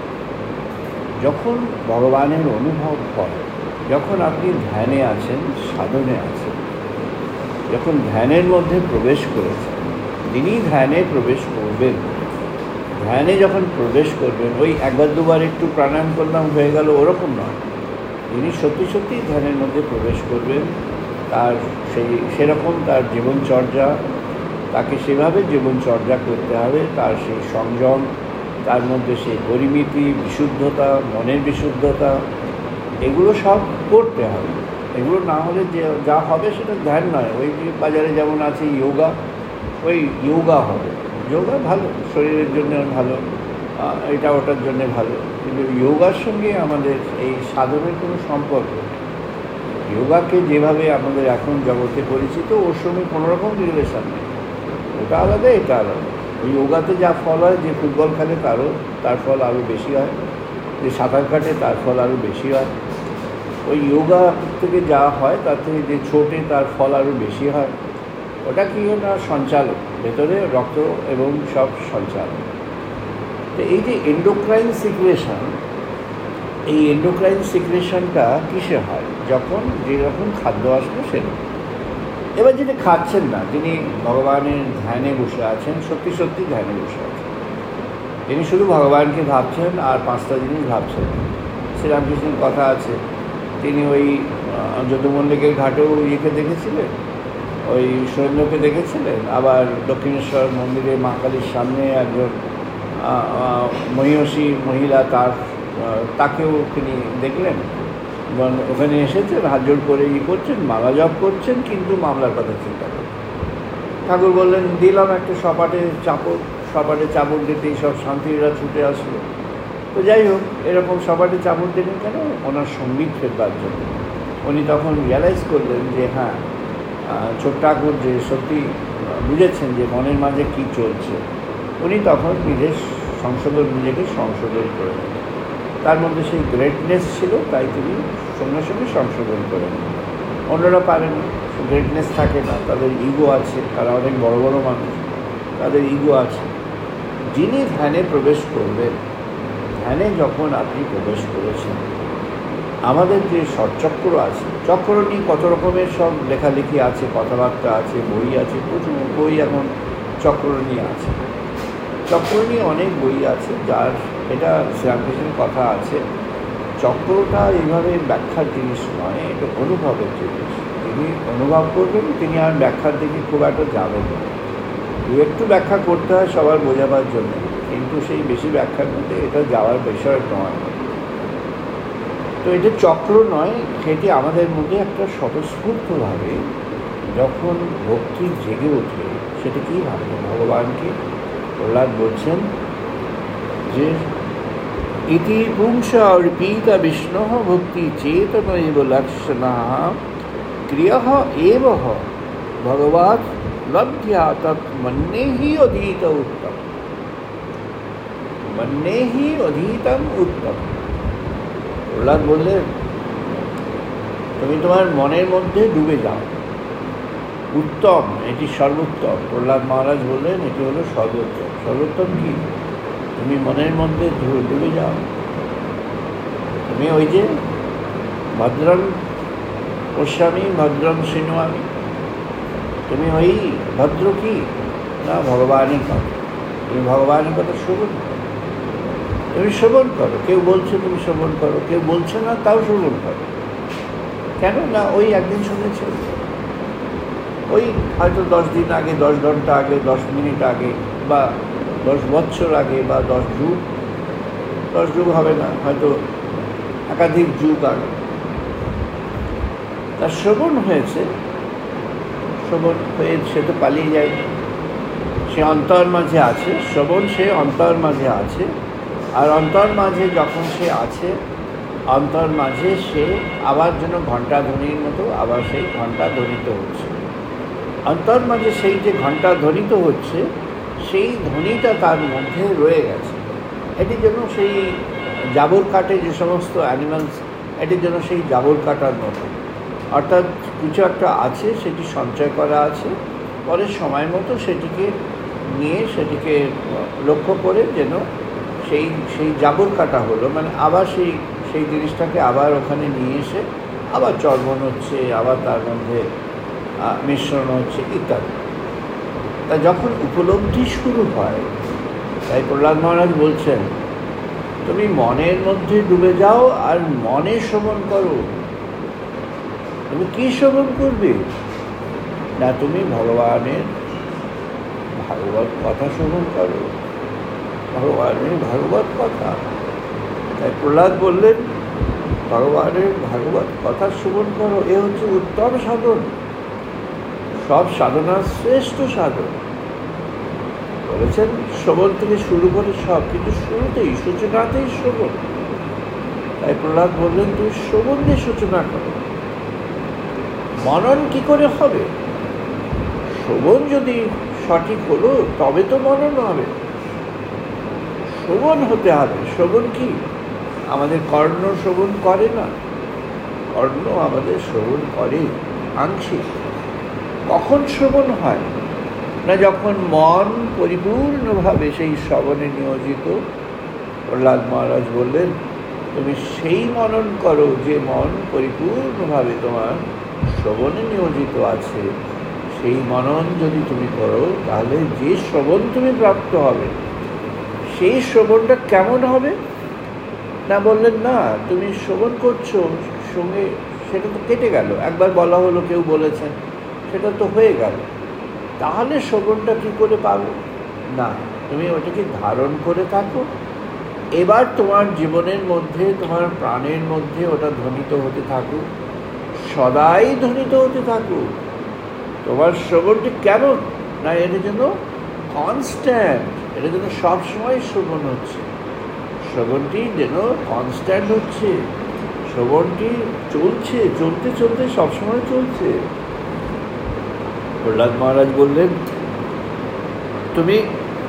যখন ভগবানের অনুভব হয়, যখন আপনি ধ্যানে আছেন, সাধনে আছেন, যখন ধ্যানের মধ্যে প্রবেশ করেছেন, যিনি ধ্যানে প্রবেশ করবেন, ধ্যানে যখন প্রবেশ করবেন, ওই একবার দুবার একটু প্রাণায়াম করলাম হয়ে গেল ওরকম নয়। যিনি সত্যি সত্যিই ধ্যানের মধ্যে প্রবেশ করবেন, তার সেরকম তার জীবনচর্যা, তাকে সেভাবে জীবনচর্যা করতে হবে, তার সেই সংযম, তার মধ্যে সেই পরিমিতি, বিশুদ্ধতা, মনের বিশুদ্ধতা, এগুলো সব করতে হবে। এগুলো না হলে যে যা হবে সেটা ধ্যান নয়। ওই বাজারে যেমন আছে যোগা, ওই যোগা হবে। যোগা ভালো, শরীরের জন্য ভালো, এটা ওটার জন্য ভালো, কিন্তু যোগার সঙ্গে আমাদের এই সাধনের কোনো সম্পর্ক নেই। যোগাকে যেভাবে আমাদের এখন জগতে পরিচিত, ওর সঙ্গে কোনোরকম রিলেশন নেই। ওটা আলাদা, এটা আলাদা। ওই যোগাতে যা ফল হয়, যে ফুটবল খেলে তার ফল আরও বেশি হয়, যে সাঁতার কাটে তার ফল আরও বেশি হয়। ওই যোগা থেকে যা হয় তার থেকে যে ছোটে তার ফল আরও বেশি হয়। ওটা কি না সঞ্চালক, ভেতরে রক্ত এবং সব সঞ্চালক। তো এই যে এন্ডোক্রাইন সিক্রেশন, এই এন্ডোক্রাইন সিক্রেশনটা কিসে হয়? যখন যেরকম খাদ্য আসবে সেরকম। এবার যিনি খাচ্ছেন না, যিনি ভগবানের ধ্যানে বসে আছেন, সত্যি সত্যি ধ্যানে বসে আছেন, তিনি শুধু ভগবানকে ভাবছেন আর 5টা জিনিস ভাবছেন। শ্রীরামকৃষ্ণের কথা আছে, তিনি ওই যদুমল্লিকের ঘাটেও ইয়েকে দেখেছিলেন, ওই সৈন্যকে দেখেছিলেন, আবার দক্ষিণেশ্বর মন্দিরে মা কালীর সামনে একজন মহিষী মহিলা, তাকেও তিনি দেখলেন, ওখানে এসেছেন, হাত জোড় করে করছেন, মালা জপ করছেন, কিন্তু মামলার কথা চিন্তা করছেন। ঠাকুর বললেন, দিলাম একটা সপাটে চাপড় দিতেই সব শান্তিরা ছুটে আসলো। তো যাই হোক, এরকম সপাটে চাপড় দিলেন কেন? ওনার সঙ্গীত ফেরবার জন্য। উনি তখন রিয়ালাইজ করলেন যে হ্যাঁ, ছোট ঠাকুর যে সত্যি বুঝেছেন যে মনের মাঝে কী চলছে। উনি তখন নিজেকে সংশোধন করে নেন। তার মধ্যে সেই গ্রেটনেস ছিল, তাই তিনি সঙ্গে সঙ্গে সংশোধন করে নেন। অন্যরা পারেন, গ্রেটনেস থাকে না, তাদের ইগো আছে, তারা অনেক বড় বড় মানুষ, তাদের ইগো আছে। যিনি ধ্যানে প্রবেশ করবেন, ধ্যানে যখন আপনি প্রবেশ করেছেন, আমাদের যে ষটচক্র আছে, চক্র নিয়ে কত রকমের সব লেখালেখি আছে, কথাবার্তা আছে, বই আছে, প্রচুর বই এখন চক্র নিয়ে আছে। চক্র নিয়ে অনেক বই আছে, যার এটা শ্রীরামকৃষ্ণের কথা আছে, চক্রটা এইভাবে ব্যাখ্যার জিনিস নয়, এটা অনুভবের জিনিস। তিনি অনুভব করবেন, তিনি আর ব্যাখ্যার দিকে খুব একটা যাবেন না। একটু ব্যাখ্যা করতে হয় সবার বোঝাবার জন্য, কিন্তু সেই বেশি ব্যাখ্যার মধ্যে এটা যাওয়ার বিষয় নয়। তো এটা চক্র নয়, সেটি আমাদের মধ্যে একটা স্বতঃস্ফূর্তভাবে যখন ভক্তি জেগে ওঠে, সেটা কী ভাববে ভগবানকে? প্রহ্লাদ বলছেন যে ইতি পুংস অর্পিত বিষ্ণু ভক্তি চেতনৈব লক্ষণা ক্রিয়া এব ভগবৎ লব্ধ্যা তৎ মন্যেহি অধীত উত্তম। মন্যেহি অধীতম উত্তম। প্রহ্লাদ বললেন তুমি তোমার মনের মধ্যে ডুবে যাও, উত্তম, এটি সর্বোত্তম। প্রহ্লাদ মহারাজ বললেন এটি হলো সর্বোত্তম। সর্বোত্তম কি? তুমি মনের মধ্যে ডুবে যাও। তুমি ওই যে ভদ্রং পশ্যামি ভদ্রং শৃণুয়ামি, তুমি ওই ভদ্র কি না ভগবানই কথা, তুমি ভগবানের কথা শ্রবণ করো। তুমি শ্রবণ করো, কেউ বলছে তুমি শ্রবণ করো, কেউ বলছে না তাও শ্রবণ করো। কেন না ওই একদিন শুনেছে, ওই হয়তো 10 দিন আগে, 10 ঘন্টা আগে, 10 মিনিট আগে, বা 10 বছর আগে, বা 10 যুগ, 10 যুগ হবে না, হয়তো একাধিক যুগ আগে তার শ্রবণ হয়েছে। শ্রবণ হয়ে সে তো পালিয়ে যায়নি, সে অন্তর মাঝে আছে। শ্রবণ সে অন্তর মাঝে আছে, আর অন্তর মাঝে যখন সে আছে, অন্তর মাঝে সে আবার যেন ঘণ্টা ধ্বনির মতো আবার সেই ঘণ্টা ধ্বনিত হচ্ছে। অন্তর মাঝে সেই যে ঘণ্টা ধ্বনিত হচ্ছে, সেই ধ্বনিটা তার মধ্যে রয়ে গেছে। এটি যেন সেই জাবর কাটে যে সমস্ত অ্যানিমালস, এটির জন্য সেই জাবর কাটার মতো, অর্থাৎ কিছু একটা আছে, সেটি সঞ্চয় করা আছে, পরে সময় মতো সেটিকে নিয়ে সেটিকে লক্ষ্য করে যেন সেই জাবর কাটা হলো, মানে আবার সেই জিনিসটাকে আবার ওখানে নিয়ে এসে আবার চর্বণ হচ্ছে, আবার তার মধ্যে মিশ্রণ হচ্ছে ইত্যাদি। তা যখন উপলব্ধি শুরু হয়, তাই প্রহ্লাদ মহারাজ বলছেন তুমি মনের মধ্যে ডুবে যাও আর মনে শ্রবণ করো। তুমি কি শ্রবণ করবে না? তুমি ভগবানের ভাগবত কথা শ্রবণ করো, ভগবানের ভাগবত কথা। তাই প্রহ্লাদ বললেন ভগবানের ভাগবত কথা শ্রবণ করো, এ হচ্ছে উত্তম সাধন, সব সাধনার শ্রেষ্ঠ সাধন। বলেছেন শ্রবণ থেকে শুরু করে সব, কিন্তু শুরুতেই সূচনাতেই শ্রবণ। তাই প্রহ্লাদ বললেন তুমি শ্রবণ দিয়ে সূচনা করো। মনন কি করে হবে? শ্রবণ যদি সঠিক হলো তবে তো মনন হবে। শ্রবণ হতে হবে। শ্রবণ কি? আমাদের কর্ণ শ্রবণ করে না, কর্ণ আমাদের শ্রবণ করে আংশিক। কখন শ্রবণ হয় না? যখন মন পরিপূর্ণভাবে সেই শ্রবণে নিয়োজিত। প্রহ্লাদ মহারাজ বললেন তুমি সেই মনন করো যে মন পরিপূর্ণভাবে তোমার শ্রবণে নিয়োজিত আছে। সেই মনন যদি তুমি করো তাহলে যে শ্রবণ তুমি প্রাপ্ত হবে, সেই শ্রবণটা কেমন হবে না? বললেন না তুমি শ্রবণ করছো, সঙ্গে সেটা তো কেটে গেল, একবার বলা হলো, কেউ বলেছেন, সেটা তো হয়ে গেল। তাহলে শ্রবণটা কী করে পাবে না? তুমি ওটাকে ধারণ করে থাকো। এবার তোমার জীবনের মধ্যে, তোমার প্রাণের মধ্যে ওটা ধ্বনিত হতে থাকুক, সদাই ধ্বনিত হতে থাকুক। তোমার শ্রবণটি কেমন না? এটা যেন কনস্ট্যান্ট, এটা যেন সবসময় শ্রবণ হচ্ছে, শ্রবণটি যেন কনস্ট্যান্ট হচ্ছে, শ্রবণটি চলছে, চলতে চলতে সবসময় চলছে। প্রহ্লাদ মহারাজ বললেন তুমি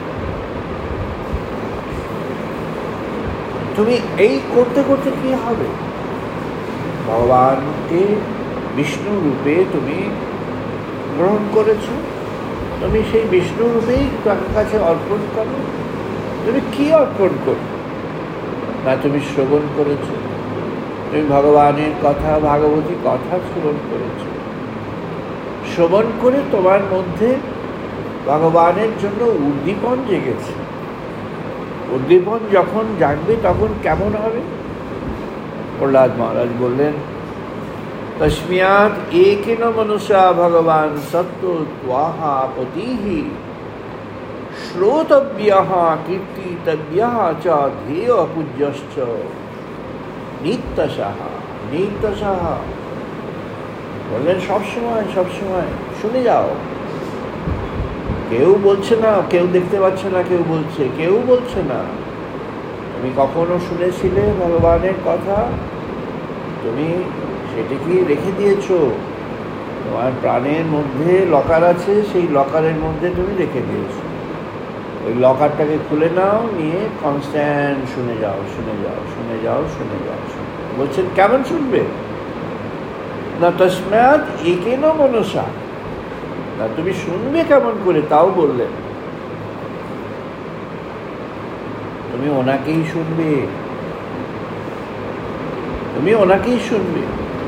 এই করতে করতে কি হবে? ভগবানকে বিষ্ণু রূপে তুমি গ্রহণ করেছ, তুমি সেই বিষ্ণু রূপেই তার কাছে অর্পণ করো। তুমি কি অর্পণ করো না? তুমি শ্রবণ করেছ, তুমি ভগবানের কথা, ভাগবতী কথা শ্রবণ করেছ। শ্রবণ করে তোমার মধ্যে ভগবানের জন্য উদ্দীপন জেগেছে। উদ্দীপন যখন জাগবে তখন কেমন হবে? প্রহ্লাদ মহারাজ বললেন তস্মিয়াৎ একেন মনুষ্যা ভগবান সত্য ত্বাহা পতিহি শ্রোতব্যঃ কীর্তিতব্যঃ চ ধ্যেয় পূজ্যশ্চ নিত্যশঃ। নিত্যশঃ বললেন সবসময় সবসময় শুনে যাও, কেউ বলছে না, কেউ দেখতে পাচ্ছে না, কেউ বলছে না। তুমি কখনো শুনেছিলে ভগবানের কথা? তুমি সেটা কি রেখে দিয়েছো? তোমার প্রাণের মধ্যে লকার আছে, সেই লকারের মধ্যে তুমি রেখে দিয়েছো। ওই লকারটাকে খুলে নাও, নিয়ে কনস্ট্যান্ট শুনে যাও। বলছেন কেমন শুনবে? না তস্মাৎ একেন মনসা, না তুমি শুনবে কেমন করে তাও বললেন। তুমি ওনাকেই শুনবে।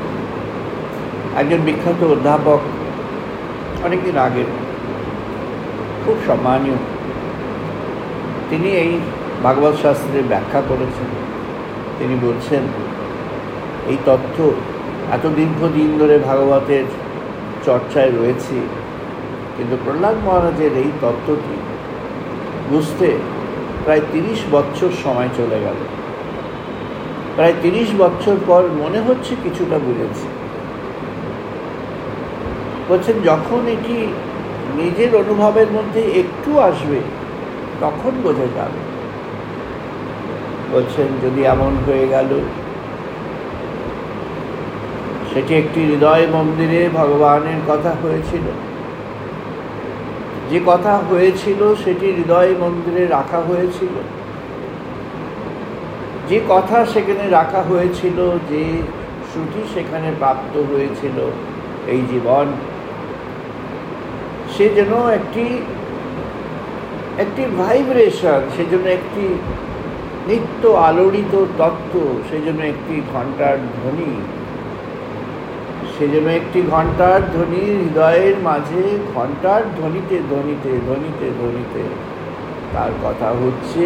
একজন বিখ্যাত অধ্যাপক, অনেকদিন আগে, খুব সম্মানীয়, তিনি এই ভাগবত শাস্ত্রের ব্যাখ্যা করেছেন। তিনি বলছেন এই তথ্য এত দীর্ঘদিন ধরে ভাগবতের চর্চায় রয়েছে, কিন্তু প্রহ্লাদ মহারাজের এই তত্ত্বটি বুঝতে প্রায় 30 বছর সময় চলে গেল। প্রায় 30 বছর পর মনে হচ্ছে কিছুটা বুঝেছি। বলছেন যখন এটি নিজের অনুভবের মধ্যে একটু আসবে তখন বোঝা যাবে। বলছেন যদি এমন হয়ে গেল, সেটি একটি হৃদয় মন্দিরে ভগবানের কথা হয়েছিল, যে কথা হয়েছিল সেটি হৃদয় মন্দিরে রাখা হয়েছিল, যে কথা সেখানে রাখা হয়েছিল, যে শ্রুতি সেখানে প্রাপ্ত হয়েছিল, এই জীবন সে যেন একটি ভাইব্রেশন, সেজন্য একটি নিত্য আলোড়িত তত্ত্ব, সেজন্য একটি ঘণ্টার ধ্বনি, সেজন্য একটি ঘণ্টার ধ্বনি হৃদয়ের মাঝে, ঘণ্টার ধ্বনিতে ধ্বনিতে ধ্বনিতে ধ্বনিতে তার কথা হচ্ছে।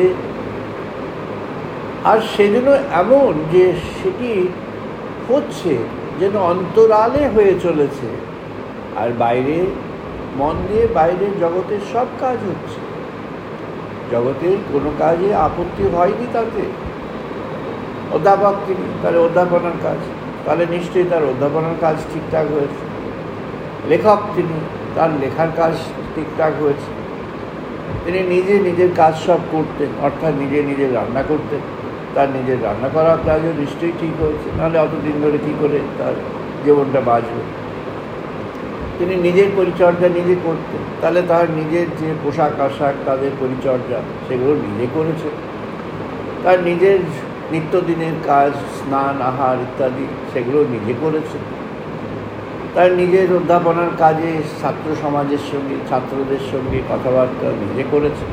আর সেজন্য এমন যে সেটি হচ্ছে যেন অন্তরালে হয়ে চলেছে, আর বাইরে মন দিয়ে বাইরের জগতের সব কাজ হচ্ছে, জগতের কোনো কাজে আপত্তি হয়নি তাতে। অধ্যাপক তিনি, তাহলে অধ্যাপনার কাজ, তাহলে নিশ্চয়ই তার অধ্যাপনার কাজ ঠিকঠাক হয়েছে। লেখক তিনি, তার লেখার কাজ ঠিকঠাক হয়েছে। তিনি নিজের কাজ সব করতেন, অর্থাৎ নিজে রান্না করতেন, তার নিজের রান্না করার কাজও নিশ্চয়ই ঠিক হয়েছে, নাহলে অতদিন ধরে কী করে তার জীবনটা বাঁচবে। তিনি নিজের পরিচর্যা নিজে করতেন, তাহলে তার নিজের যে পোশাক আশাক, তাদের পরিচর্যা, সেগুলো নিজে করেছে। তার নিজের নিত্যদিনের কাজ, স্নান আহার ইত্যাদি, সেগুলো নিজে করেছে। তার নিজের অধ্যাপনার কাজে ছাত্র সমাজের সঙ্গে, ছাত্রদের সঙ্গে কথাবার্তা নিজে করেছে।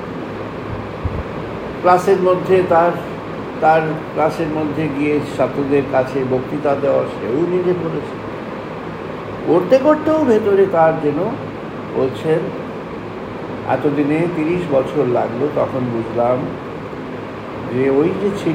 ক্লাসের মধ্যে তার ক্লাসের মধ্যে গিয়ে ছাত্রদের কাছে বক্তৃতা দেওয়া, সেও নিজে করেছে। করতেও ভেতরে তার যেন বলছেন এতদিনে 30 বছর লাগলো, তখন বুঝলাম যে ওই যে ছিল,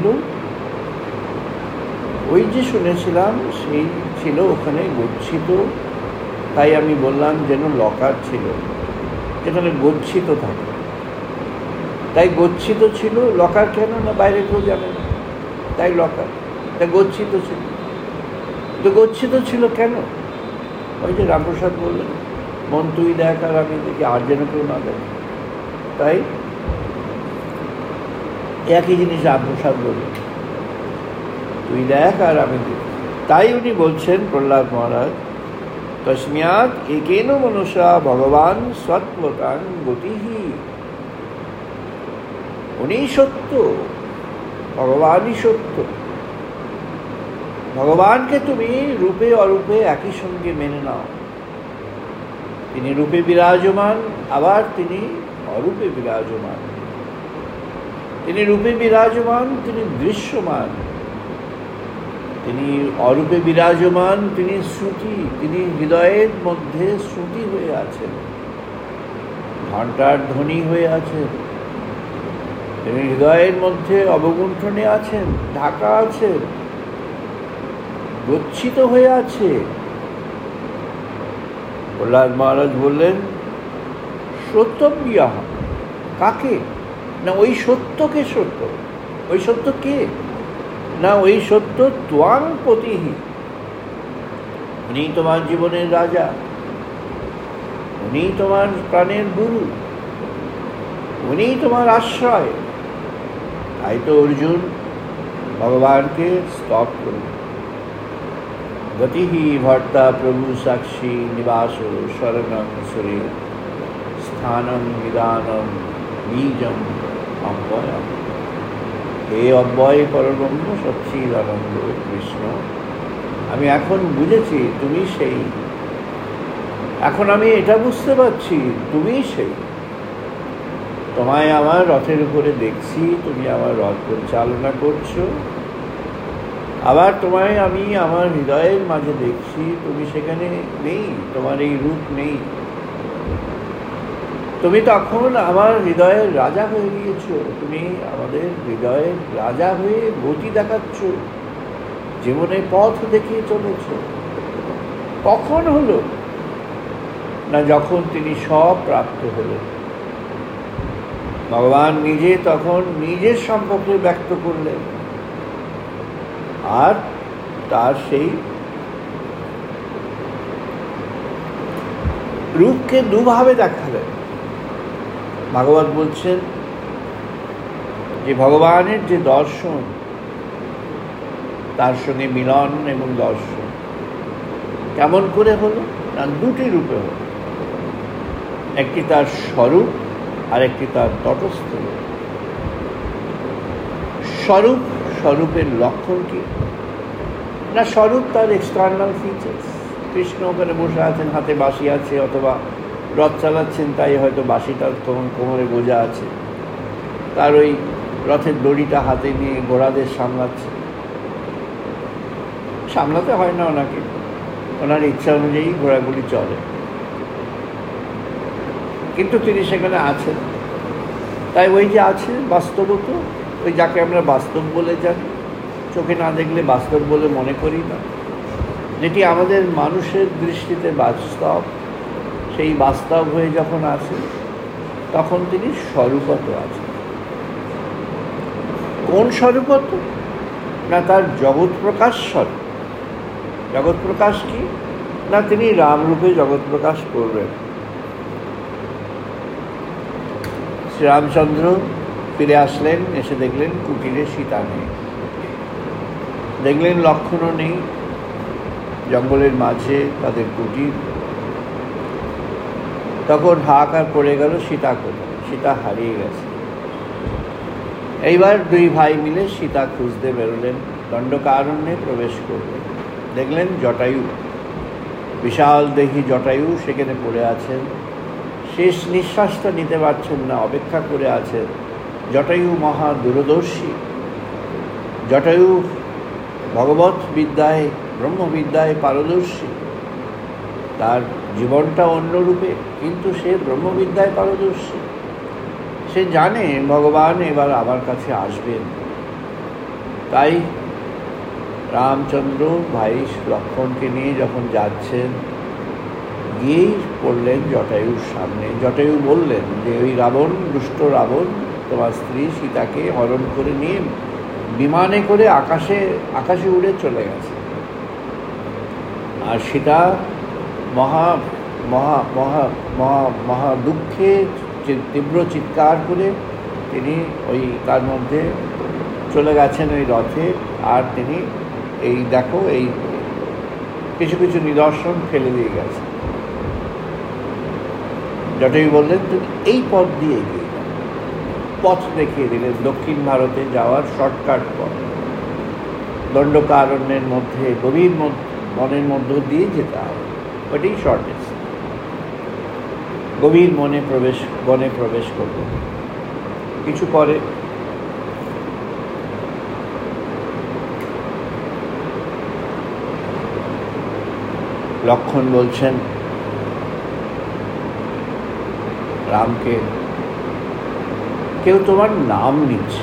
ওই যে শুনেছিলাম, সেই ছিল ওখানে গচ্ছিত। তাই আমি বললাম যেন লকার ছিল, যেখানে গচ্ছিত থাকে। তাই গচ্ছিত ছিল। লকার কেন না বাইরে কেউ জানে না, তাই লকার। তাই গচ্ছিত ছিল। তো গচ্ছিত ছিল কেন? ওই যে রামপ্রসাদ বললেন, মন তুই দেখ আর আমি দেখি, আর যেন কেউ না দেখ। তাই একই জিনিস রামপ্রসাদ বললেন, তুই দেখ আর আমি দেখি। তাই উনি বলছেন প্রহ্লাদ মহারাজ, তস্মাৎ একেন মনসা ভগবান সত্ত্বতাং গতিহি। উনি সত্য, ভগবানই সত্য। ভগবানকে তুমি রূপে অরূপে একই সঙ্গে মেনে নাও। তিনি রূপে বিরাজমান, আবার তিনি অরূপে বিরাজমান। তিনি রূপে বিরাজমান, তিনি দৃশ্যমান। তিনি অরূপে বিরাজমান, তিনি শ্রুতি, তিনি হৃদয়ের মধ্যে শ্রুতি হয়ে আছেন, ঘণ্টার ধ্বনি হয়ে আছেন। তিনি হৃদয়ের মধ্যে অবগুণ্ঠনে আছেন, ঢাকা আছেন, গচ্ছিত হয়ে আছে। প্রহ্লাদ মহারাজ বললেন সত্যবিয়াহ, কাকে? না ওই সত্যকে সত্য। ওই সত্য কে? না ওই সত্য ত্বাং পতিহি। উনি তোমার জীবনের রাজা, উনিই তোমার প্রাণের গুরু, উনিই তোমার আশ্রয়। তাই তো অর্জুন ভগবানকে স্তব করল। গতিহি ভর্তা প্রভু সাক্ষী নিবাস শরণং সুরে স্থানম নিদানম বীজম অব্যয়ম। হে অব্যয় পরব্রহ্ম সচ্চিদানন্দ কৃষ্ণ, আমি এখন বুঝেছি তুমি সেই। এখন আমি এটা বুঝতে পারছি তুমি সেই। তোমায় আমার রথের উপরে দেখছি, তুমি আমার রথ পরিচালনা করছো। আবার তোমায় আমি আমার হৃদয়ের মাঝে দেখছি, তুমি সেখানে নেই, তোমার এই রূপ নেই। তুমি তখন আমার হৃদয়ের রাজা হয়ে গিয়েছো। তুমি আমাদের হৃদয়ের রাজা হয়ে গতি দেখাচ্ছ, জীবনে পথ দেখিয়ে চলেছ। কখন হলো? না যখন তিনি সব প্রাপ্ত হলেন। ভগবান নিজে তখন নিজের সম্পর্কে ব্যক্ত করলেন, আর তার সেই রূপকে দুভাবে দেখালেন। ভাগবত বলছেন যে ভগবানের যে দর্শন, তার সঙ্গে মিলন এবং দর্শন কেমন করে হলো? না দুটি রূপে হলো। একটি তার স্বরূপ আর একটি তার তটস্থ রূপ। স্বরূপ, স্বরূপের লক্ষণ কি? না স্বরূপ তার এক্সটার্নাল ফিচার্স। কৃষ্ণ ওখানে বসে আছেন, হাতে বাঁশি আছে, অথবা রথ চালাচ্ছেন, তাই হয়তো বাঁশিটা তখন কোমরে বোঝা আছে। তার ওই রথের দড়িটা হাতে নিয়ে ঘোড়াদের সামলাচ্ছে। সামলাতে হয় না ওনাকে, ওনার ইচ্ছা অনুযায়ী ঘোড়াগুলি চলে, কিন্তু তিনি সেখানে আছেন। তাই ওই যে আছে বাস্তবত, ওই যাকে আমরা বাস্তব বলে জানি, চোখে না দেখলে বাস্তব বলে মনে করি না, যেটি আমাদের মানুষের দৃষ্টিতে বাস্তব, সেই বাস্তব হয়ে যখন আছে তখন তিনি স্বরূপত আছেন। কোন স্বরূপত? না তার জগৎ প্রকাশ স্বরূপ। জগৎ প্রকাশ কি? না তিনি রামরূপে জগৎ প্রকাশ করবেন। শ্রীরামচন্দ্র ফিরে আসলেন, এসে দেখলেন কুটিরে সীতা নেই, দেখলেন লক্ষণও নেই, জঙ্গলের মাঝে তাদের কুটির। তখন হাহাকার পড়ে গেল, সীতা কোথায়? সীতা হারিয়ে গেছে। এইবার দুই ভাই মিলে সীতা খুঁজতে বেরোলেন, দণ্ডকারণ্যে প্রবেশ করলেন। দেখলেন জটায়ু, বিশাল দেহী জটায়ু সেখানে পড়ে আছেন, শেষ নিঃশ্বাসটা নিতে পারছেন না, অপেক্ষা করে আছেন। জটায়ু মহা দূরদর্শী, জটায়ু ভগবত বিদ্যায়, ব্রহ্মবিদ্যায় পারদর্শী। তার জীবনটা অন্যরূপে, কিন্তু সে ব্রহ্মবিদ্যায় পারদর্শী। সে জানে ভগবান এবার আমার কাছে আসবেন। তাই রামচন্দ্র ভাই লক্ষ্মণকে নিয়ে যখন যাচ্ছেন, গিয়েই পড়লেন জটায়ুর সামনে। জটায়ু বললেন যে ওই রাবণ, দুষ্ট রাবণ তোমার স্ত্রী সীতাকে হরণ করে নিয়ে বিমানে করে আকাশে উড়ে চলে গেছে। আর সীতা মহা মহা মহা মহা মহা দুঃখে তীব্র চিৎকার করে তিনি ওই তার মধ্যে চলে গেছেন ওই রথে। আর তিনি এই দেখো এই কিছু কিছু নিদর্শন ফেলে দিয়ে গেছে। জটায়ু বললেন তুমি এই পথ দিয়ে এগিয়ে যাও, পথ দেখিয়ে দিলেন দক্ষিণ ভারতে যাওয়ার শর্টকাট পথ। দণ্ডকারণ্যের মধ্যে গভীর বনের মধ্য দিয়ে যেতে হবে, ওইটাই শর্টেস্ট। গভীর বনে প্রবেশ করব। কিছু পরে লক্ষ্মণ বলছেন রামকে, কেউ তোমার নাম নিচ্ছে,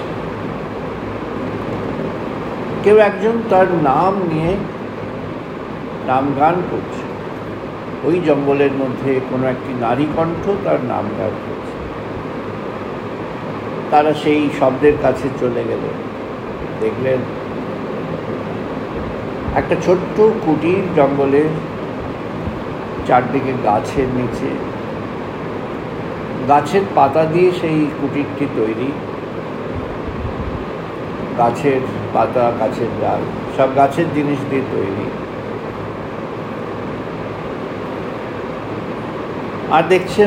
কেউ একজন তার নাম নিয়ে নাম গান করছে। ওই জঙ্গলের মধ্যে কোনো একটি নারী কণ্ঠ তার নাম গান করছে। তারা সেই শব্দের কাছে চলে গেল, দেখলেন একটা ছোট্ট কুটির জঙ্গলের চারদিকে গাছের নিচে গাছের পাতা দিয়ে সেই কুটিরটি তৈরি। গাছের পাতা, গাছের ডাল, সব গাছের জিনিস দিয়ে তৈরি। আর দেখছেন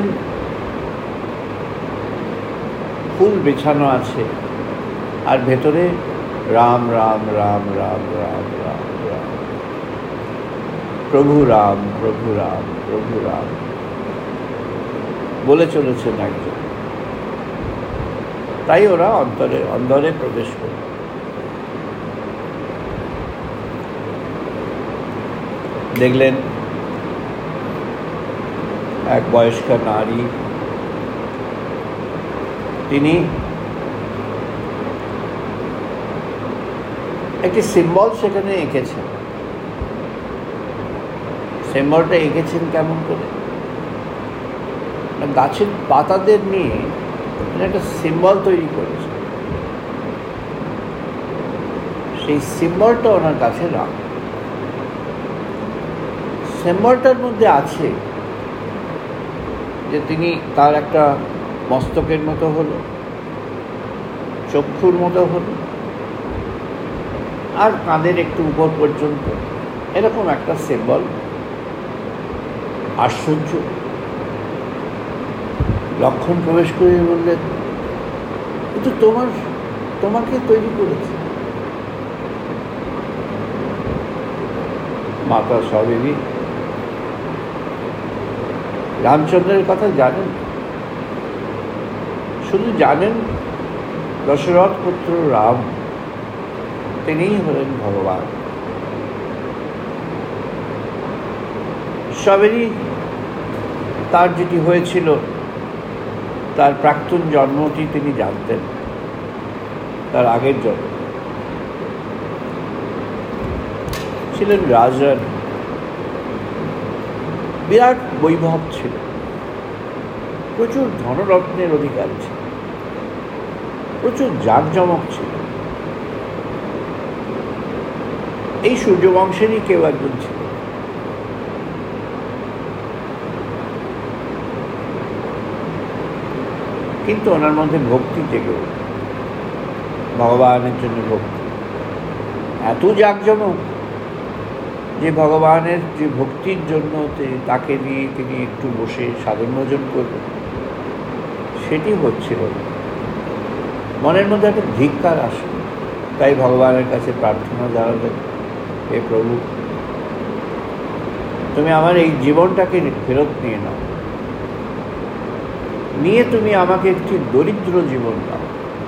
ফুল বেছানো আছে, আর ভেতরে রাম রাম রাম রাম রাম রাম রাম, প্রভু রাম প্রভু রাম প্রভু রাম বলে চলেছেন একজন। তাই ওরা অন্তরে প্রবেশ করে। দেখলেন এক বয়স্কা নারী, তিনি একটি সিম্বল সেখানে এঁকেছেন। সিম্বলটা এঁকেছেন কেমন করে? গাছের পাতাদের নিয়ে একটা সিম্বল তৈরি করেছে। সেই সিম্বলটা ওনার কাছে রাম। সিম্বলটার মধ্যে আছে যে তিনি তার একটা মস্তকের মতো হলো, চক্ষুর মতো হলো, আর কাঁধের একটু উপর পর্যন্ত এরকম একটা সিম্বল। আশ্চর্য! লক্ষণ প্রবেশ করে বললেন, কিন্তু তোমাকে তৈরি করেছে। মাতা সবেরই রামচন্দ্রের কথা জানেন, শুধু জানেন দশরথ পুত্র রাম, তিনিই হলেন ভগবান। সবেরই তার যেটি হয়েছিল, তার প্রাক্তন জন্মটি তিনি জানতেন, তার আগের জন্ম ছিলেন রাজার, বিরাট বৈভব ছিল, প্রচুর ধনরত্নের অধিকার ছিল, প্রচুর জাঁকজমক ছিল। এই সূর্যবংশেরই কেউ একজন ছিল। কিন্তু ওনার মধ্যে ভক্তি জেগে উঠল, ভগবানের জন্য ভক্তি। এত জাঁকজমক যে ভগবানের যে ভক্তির জন্য তাকে নিয়ে তিনি একটু বসে সাধন ভোজন করবেন, সেটি হচ্ছিল না। মনের মধ্যে একটা ধিক্কার আসে। তাই ভগবানের কাছে প্রার্থনা জানালেন, হে প্রভু, তুমি আমার এই জীবনটাকে ফেরত নিয়ে নাও, নিয়ে তুমি আমাকে একটি দরিদ্র জীবন দাও,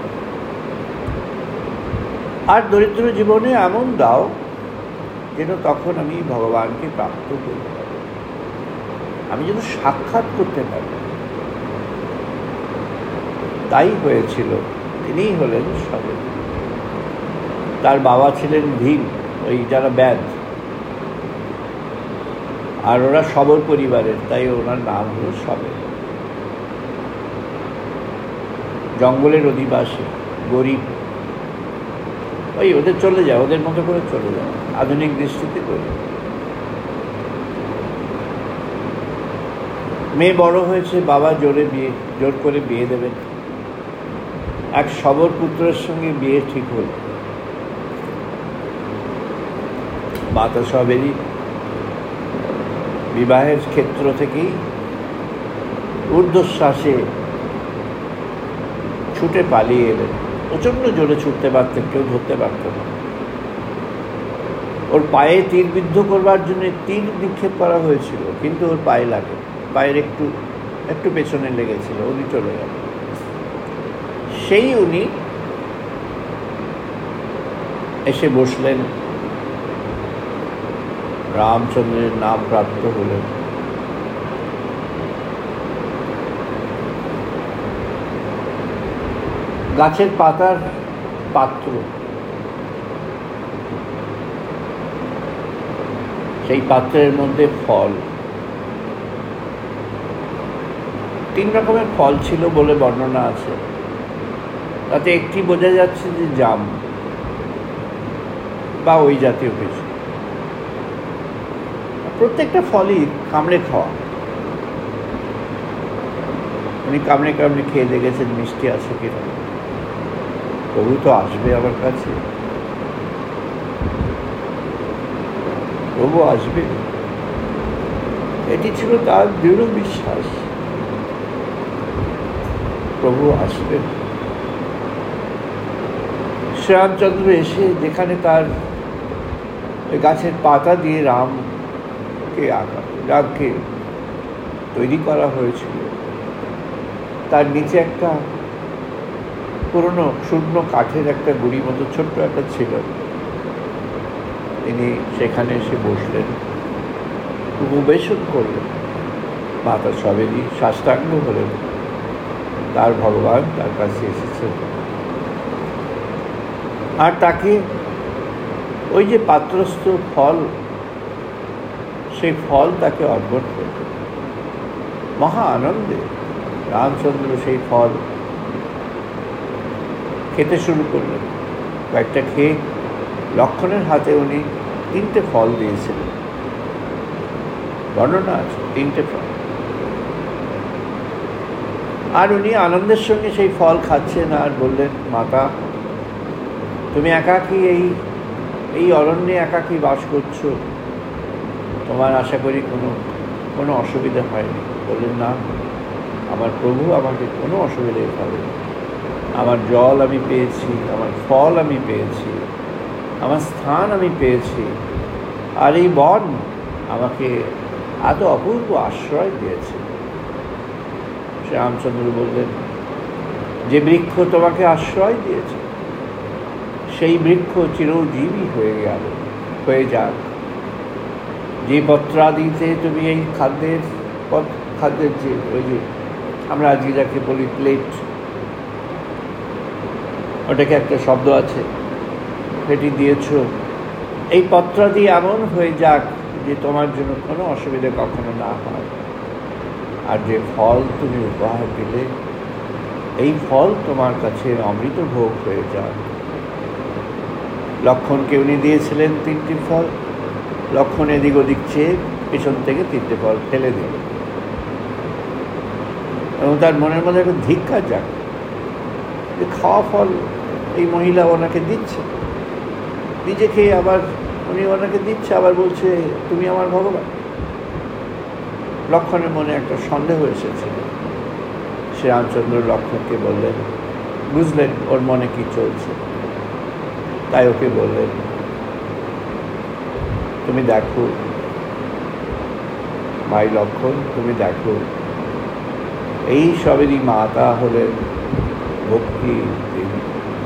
আর দরিদ্র জীবনে এমন দাও যেন তখন আমি ভগবানকে প্রাপ্ত করি, আমি যেন সাক্ষাৎ করতে পারি। তাই হয়েছিল, তিনিই হলেন সবের। তার বাবা ছিলেন ভীম, ওই যারা ব্যাধ, আর ওরা সবর পরিবারের, তাই ওনার নাম হলো সবের। জঙ্গলের অধিবাসী, গরিব, ওই ওদের চলে যায়, ওদের মতো করে চলে যায়, আধুনিক দৃষ্টিতে করে। মেয়ে বড় হয়েছে, বাবা জোর করে বিয়ে দেবেন। এক সবর পুত্রের সঙ্গে বিয়ে ঠিক হল। মাতা সবেরই বিবাহের ক্ষেত্র থেকেই ঊর্ধ্বশ্বাসে ছুটে পালিয়ে এলেন। প্রচণ্ড জোরে ছুটতে পারতেন, কেউ ধরতে পারত না। ওর পায়ে তীর বিদ্ধ করবার জন্য তীর নিক্ষেপ করা হয়েছিল, কিন্তু ওর পায়ে লাগে, পায়ের একটু পেছনে লেগেছিল, উনি চলে গেল। সেই উনি এসে বসলেন, রামচন্দ্রের নাম প্রাপ্ত হলেন। গাছের পাতার পাত্র, সেই পাত্রের মধ্যে ফল, 3 রকমের ফল ছিল বলে বর্ণনা আছে। তাতে একটি বোঝা যাচ্ছে যে জাম বা ওই জাতীয় কিছু। প্রত্যেকটা ফলই কামড়ে খাওয়া। উনি কামড়ে কামড়ে খেয়ে দেখেছেন মিষ্টি আছে কিনা। প্রভু তো আসবে আমার কাছে, প্রভু আসবে, এটি ছিল তার দৃঢ় বিশ্বাস। প্রভু আসবেন। শ্রীরামচন্দ্র এসে যেখানে তার গাছের পাতা দিয়ে রামকে তৈরি করা হয়েছিল, তার নিচে একটা পুরনো শূন্য কাঠের একটা গুড়ি মতো ছোট্ট একটা ছিল। তিনি সেখানে এসে বসলেন, উপবেশন করলেন, মাতা সবেরই সাষ্টাঙ্গ হলেন। তার ভগবান তার কাছে এসেছেন, আর তাকে ওই যে পাত্রস্থ ফল, সেই ফল তাকে অর্পণ করল। মহা আনন্দে রামচন্দ্র সেই ফল খেতে শুরু করলেন। কয়েকটা খেয়ে লক্ষ্মণের হাতে উনি 3টে ফল দিয়েছিলেন। বর্ণনা আছে 3টে ফল। আর উনি আনন্দের সঙ্গে সেই ফল খাচ্ছেন আর বললেন, মাতা তুমি একাকী এই অরণ্যে একাকী বাস করছো, তোমার আশা করি কোনো অসুবিধা হয়নি। বললেন, না, আমার প্রভু আমাকে কোনো অসুবিধাই হবে। আমার জল আমি পেয়েছি, আমার ফল আমি পেয়েছি, আমার স্থান আমি পেয়েছি, আর এই বন আমাকে এত অপূর্ব আশ্রয় দিয়েছে। শ্রীরামচন্দ্র বললেন, যে বৃক্ষ তোমাকে আশ্রয় দিয়েছে সেই বৃক্ষ চিরজীবী হয়ে যাক। যে পত্রাদিতে তুমি এই খাদ্যের যে ওই যে আমরা আজকে যাকে বলি প্লেট, ওটাকে একটা শব্দ আছে, সেটি দিয়েছ, এই পত্রাদি এমন হয়ে যাক যে তোমার জন্য কোনো অসুবিধা কখনো না হয়। আর যে ফল তুমি উপহার দিলে, এই ফল তোমার কাছে অমৃত ভোগ হয়ে যাক। লক্ষ্মণকে উনি দিয়েছিলেন 3টি ফল। লক্ষ্মণ এদিক ওদিক চেয়ে পেছন থেকে 3টে ফল ফেলে দিল, এবং তার মনের মধ্যে একটা ধিক্কার যাক, যে খাওয়া ফল এই মহিলা ওনাকে দিচ্ছে, নিজে খেয়ে আবার উনি ওনাকে দিচ্ছে, আবার বলছে তুমি আমার ভগবান। লক্ষ্মণের মনে একটা সন্দেহ এসেছে। শ্রীরামচন্দ্র লক্ষ্মণকে বললেন, বুঝলেন ওর মনে কি চলছে, তাই ওকে বললেন, তুমি দেখো ভাই লক্ষ্মণ, তুমি দেখো এই সবেরই মাতা হলেন ভক্তি দেবী।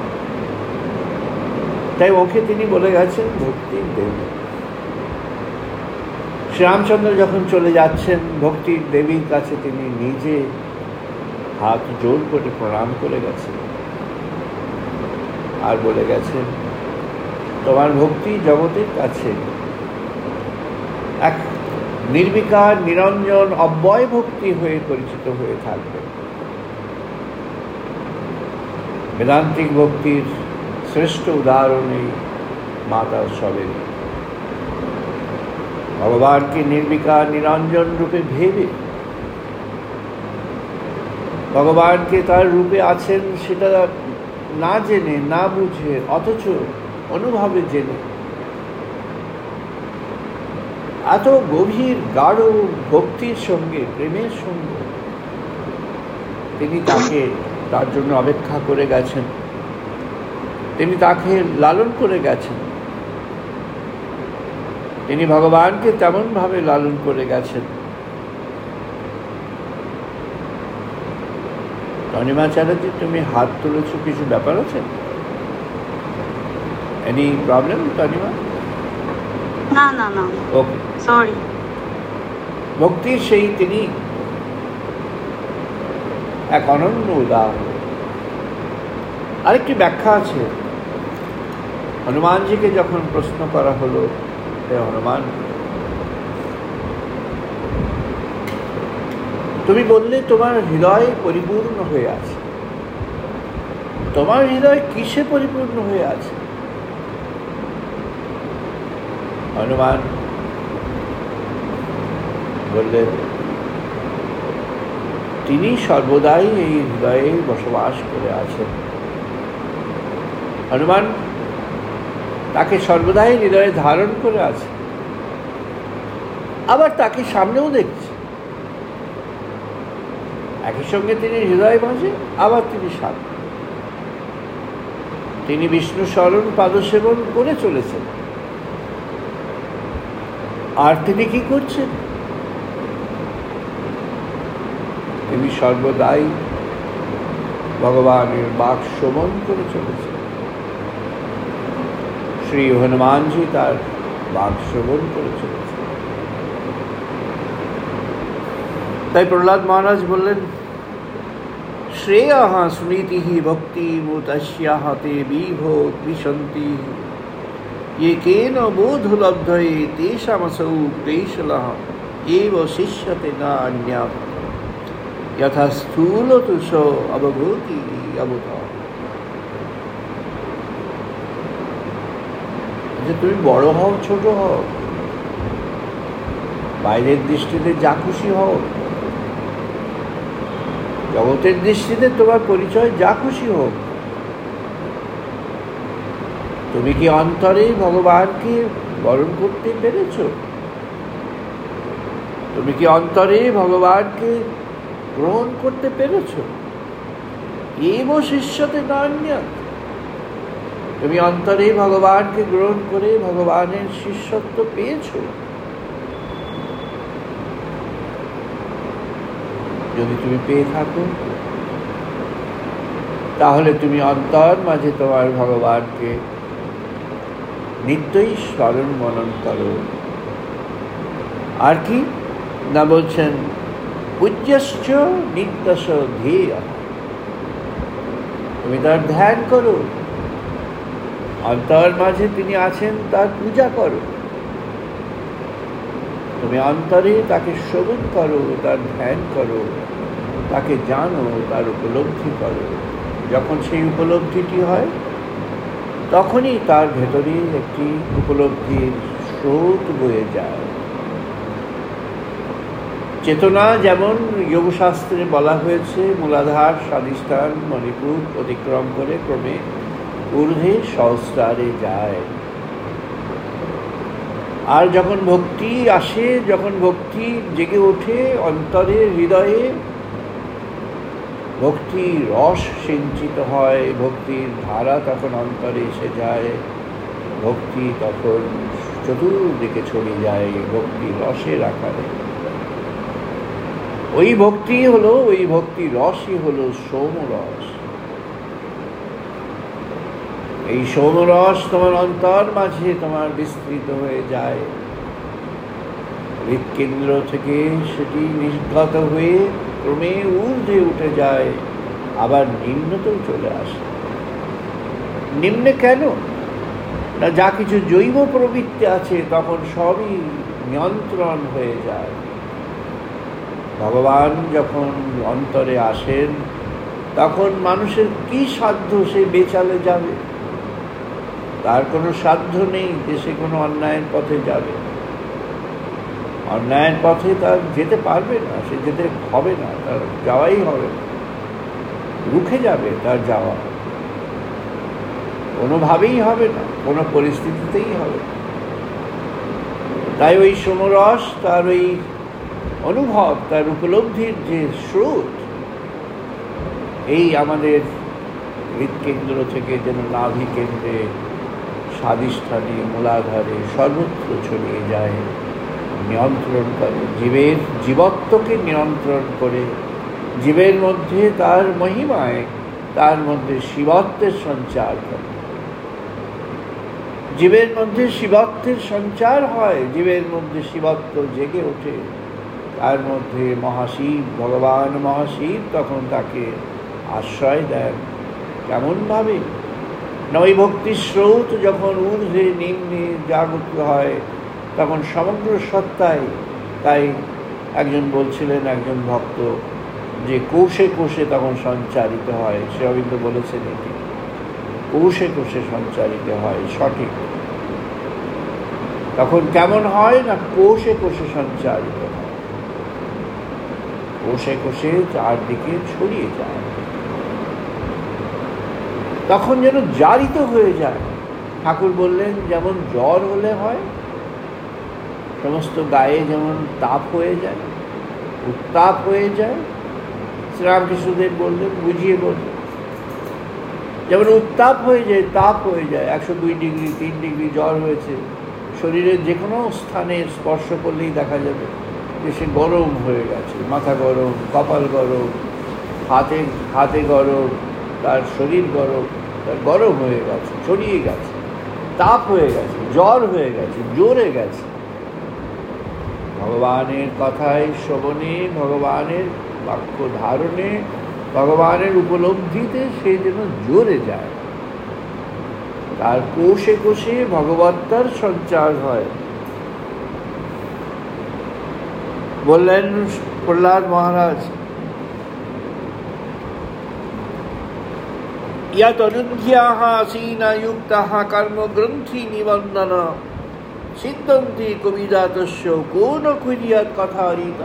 তাই ওকে তিনি বলে গেছেন ভক্তির দেবী। শ্রীরামচন্দ্র যখন চলে যাচ্ছেন ভক্তির দেবীর কাছে, তিনি নিজে হাত জোর করে প্রণাম করে গেছেন আর বলে গেছেন, তোমার ভক্তি জগতের কাছে এক নির্বিকার নিরঞ্জন অব্যয় ভক্তি হয়ে পরিচিত হয়ে থাকবে। বেদান্তিক ভক্তির শ্রেষ্ঠ উদাহরণ এই মাতা সবেরই। ভগবানকে নির্বিকার নিরঞ্জন রূপে ভেবে, ভগবানকে তার রূপে আছেন সেটা না জেনে, না বুঝে, অথচ অনুভবে জেনে এত গভীর গাঢ় ভক্তির সঙ্গে, প্রেমের সঙ্গে তিনি তার জন্য অপেক্ষা করে গেছেন, তিনি তাকে লালন করে গেছেন, তিনি ভগবানকে তেমনভাবে লালন করে গেছেন। তনিমা চ্যাটার্জি, তুমি হাত তুলেছ, কিছু ব্যাপার আছে? Any problem Tanima? না না না, ওকে, সরি। ভক্তির সেই তিনি এক অনন্য উদাহরণ। আরেকটি ব্যাখ্যা আছে। হনুমানজিকে যখন প্রশ্ন করা হলো, হে হনুমান, তুমি বললে তোমার হৃদয় পরিপূর্ণ হয়ে আছে, তোমার হৃদয় কিসে পরিপূর্ণ হয়ে আছে? হনুমান বললেন, তিনি সর্বদাই এই হৃদয়ে বসবাস করে আছেন। হনুমান তাকে সর্বদাই হৃদয়ে ধারণ করে আছে, আবার তাকে সামনেও দেখছে। একই সঙ্গে তিনি হৃদয় মাঝে, আবার তিনি সামনে। তিনি বিষ্ণু স্মরণ পাদসেবন করে চলেছেন। আর তিনি কি করছেন? তিনি সর্বদাই ভগবানের বাক শ্রবণ করে চলেছেন। শ্রী হনুমানজি তার বাক শ্রবণ করে চলেছেন। তাই প্রহ্লাদ মহারাজ বললেন, শ্রেয়ঃ স্মৃতিঃ ভক্তিমুতস্যাঃ তে বিভো কৃষন্তি ये केन बोधलब्धये तेषामसौ क्लेशलः एव शिष्यते न अन्यत् यथा स्थूलतुषो अवभूति अबुधा। যে তুমি বড় হও ছোট হও, বাইরের দৃষ্টিতে যা খুশি হও, জগতের দৃষ্টিতে তোমার পরিচয় যা খুশি হোক, তুমি কি অন্তরে ভগবানকে বরণ করতে পেরেছ? তুমি কি অন্তরে ভগবানকে গ্রহণ করতে পেরেছ? এব শিষ্যতে নান্যৎ। তুমি অন্তরে ভগবানকে গ্রহণ করে ভগবানের শিষ্যত্ব পেয়েছ। যদি তুমি পেয়ে থাকো, তাহলে তুমি অন্তর মাঝে তোমার ভগবানকে নিত্যই স্মরণ মনন করো। আর কি না বলছেন, পূজ্যশ্চ নিত্যশ ধ্যেয়। তুমি তার ধ্যান করো, অন্তর মাঝে তিনি আছেন তার পূজা করো। তুমি অন্তরে তাকে শ্রবণ করো, তার ধ্যান করো, তাকে জানো, তার উপলব্ধি করো। যখন সেই উপলব্ধিটি হয়, তখনই তার ভেতরে একটি উপলব্ধির স্রোত বয়ে যায়। চেতনা যেমন যোগশাস্ত্রে বলা হয়েছে, মূলাধার স্বাধিষ্ঠান মণিপুর অতিক্রম করে ক্রমে ঊর্ধ্বে সহস্রারে যায়। আর যখন ভক্তি আসে, যখন ভক্তি জেগে ওঠে অন্তরে হৃদয়ে, ভক্তির রস সিঞ্চিত হয়, ভক্তির ধারা তখন অন্তরে এসে যায়, ভক্তি তখন চতুর্দিকে ছড়িয়ে যায় ভক্তি রসের আকারে। ওই ভক্তি হলো, ওই ভক্তি রসই হলো সোমরস। এই সোমরস তোমার অন্তর মাঝে তোমার বিস্তৃত হয়ে যায়। হৃৎকেন্দ্র থেকে সেটি নির্গত হয়ে ক্রমে ঊর্ধ্বে উঠে যায়, আবার নিম্নতেও চলে আসে। নিম্নে কেন না, যা কিছু জৈব প্রবৃত্তি আছে তখন সবই নিয়ন্ত্রণ হয়ে যায়। ভগবান যখন অন্তরে আসেন, তখন মানুষের কি সাধ্য সে বেচালে যাবে? তার কোনো সাধ্য নেই যে সে কোনো অন্যায়ের পথে যাবে। অন্যায়ের পথে তার যেতে পারবে না, সে যেতে হবে না, তার যাওয়াই হবে না, রুখে যাবে তার যাওয়া, কোনোভাবেই হবে না, কোনো পরিস্থিতিতেই হবে না। তাই ওই সমরস, তার ওই অনুভব, তার উপলব্ধির যে স্রোত, এই আমাদের হৃৎকেন্দ্র থেকে যেন নাভি কেন্দ্রে, স্বাধিষ্ঠানে, মূলাধারে সর্বত্র ছড়িয়ে যায়, নিয়ন্ত্রণ করে, জীবের জীবত্বকে নিয়ন্ত্রণ করে, জীবের মধ্যে তার মহিমায়, তার মধ্যে শিবত্বের সঞ্চার করে। জীবের মধ্যে শিবত্বের সঞ্চার হয়, জীবের মধ্যে শিবত্ব জেগে ওঠে, তার মধ্যে মহাশিব, ভগবান মহাশিব তখন তাকে আশ্রয় দেন। কেমনভাবে না, ওই ভক্তির স্রোত যখন ঊর্ধ্বে নিম্নে জাগত হয়, তখন সমগ্র সত্তায়। তাই একজন বলছিলেন, একজন ভক্ত, যে কোষে কোষে তখন সঞ্চারিত হয়। শ্রী অরবিন্দ বলেছেন এটি, কোষে কোষে সঞ্চারিত হয়। সঠিক তখন কেমন হয় না, কোষে কোষে সঞ্চারিত হয়। কোষে কোষে চারদিকে ছড়িয়ে যায়, তখন যেন জারিত হয়ে যায়। ঠাকুর বললেন যেমন জ্বর হলে হয়, সমস্ত গায়ে যেমন তাপ হয়ে যায়, উত্তাপ হয়ে যায়। শ্রীরামকৃষ্ণদেব বললেন, বুঝিয়ে বললেন, যেমন উত্তাপ হয়ে যায়, তাপ হয়ে যায়, 102 ডিগ্রি 3 ডিগ্রি জ্বর হয়েছে, শরীরের যে কোনো স্থানে স্পর্শ করলেই দেখা যাবে যে সে গরম হয়ে গেছে, মাথা গরম, কপাল গরম, হাতে গরম, তার শরীর গরম, তার গরম হয়ে গেছে, ছড়িয়ে গেছে, তাপ হয়ে গেছে, জ্বর হয়ে গেছে, জ্বরে গেছে। ভগবানের কথায় শ্রবণে, ভগবানের বাক্য ধারণে, ভগবানের উপলব্ধিতে সে যেন জ্বরে যায়, তার কোষে কোষে ভগবত্তার সঞ্চার হয়। বললেন প্রহ্লাদ মহারাজ, ইয়াত অনুধ্যাহ আসীনা যুক্তাহ কর্মগ্রন্থি নিবন্ধন সিদ্ধন্তি কবিদাতস্য কোন কুরিয়াত কথারিতা।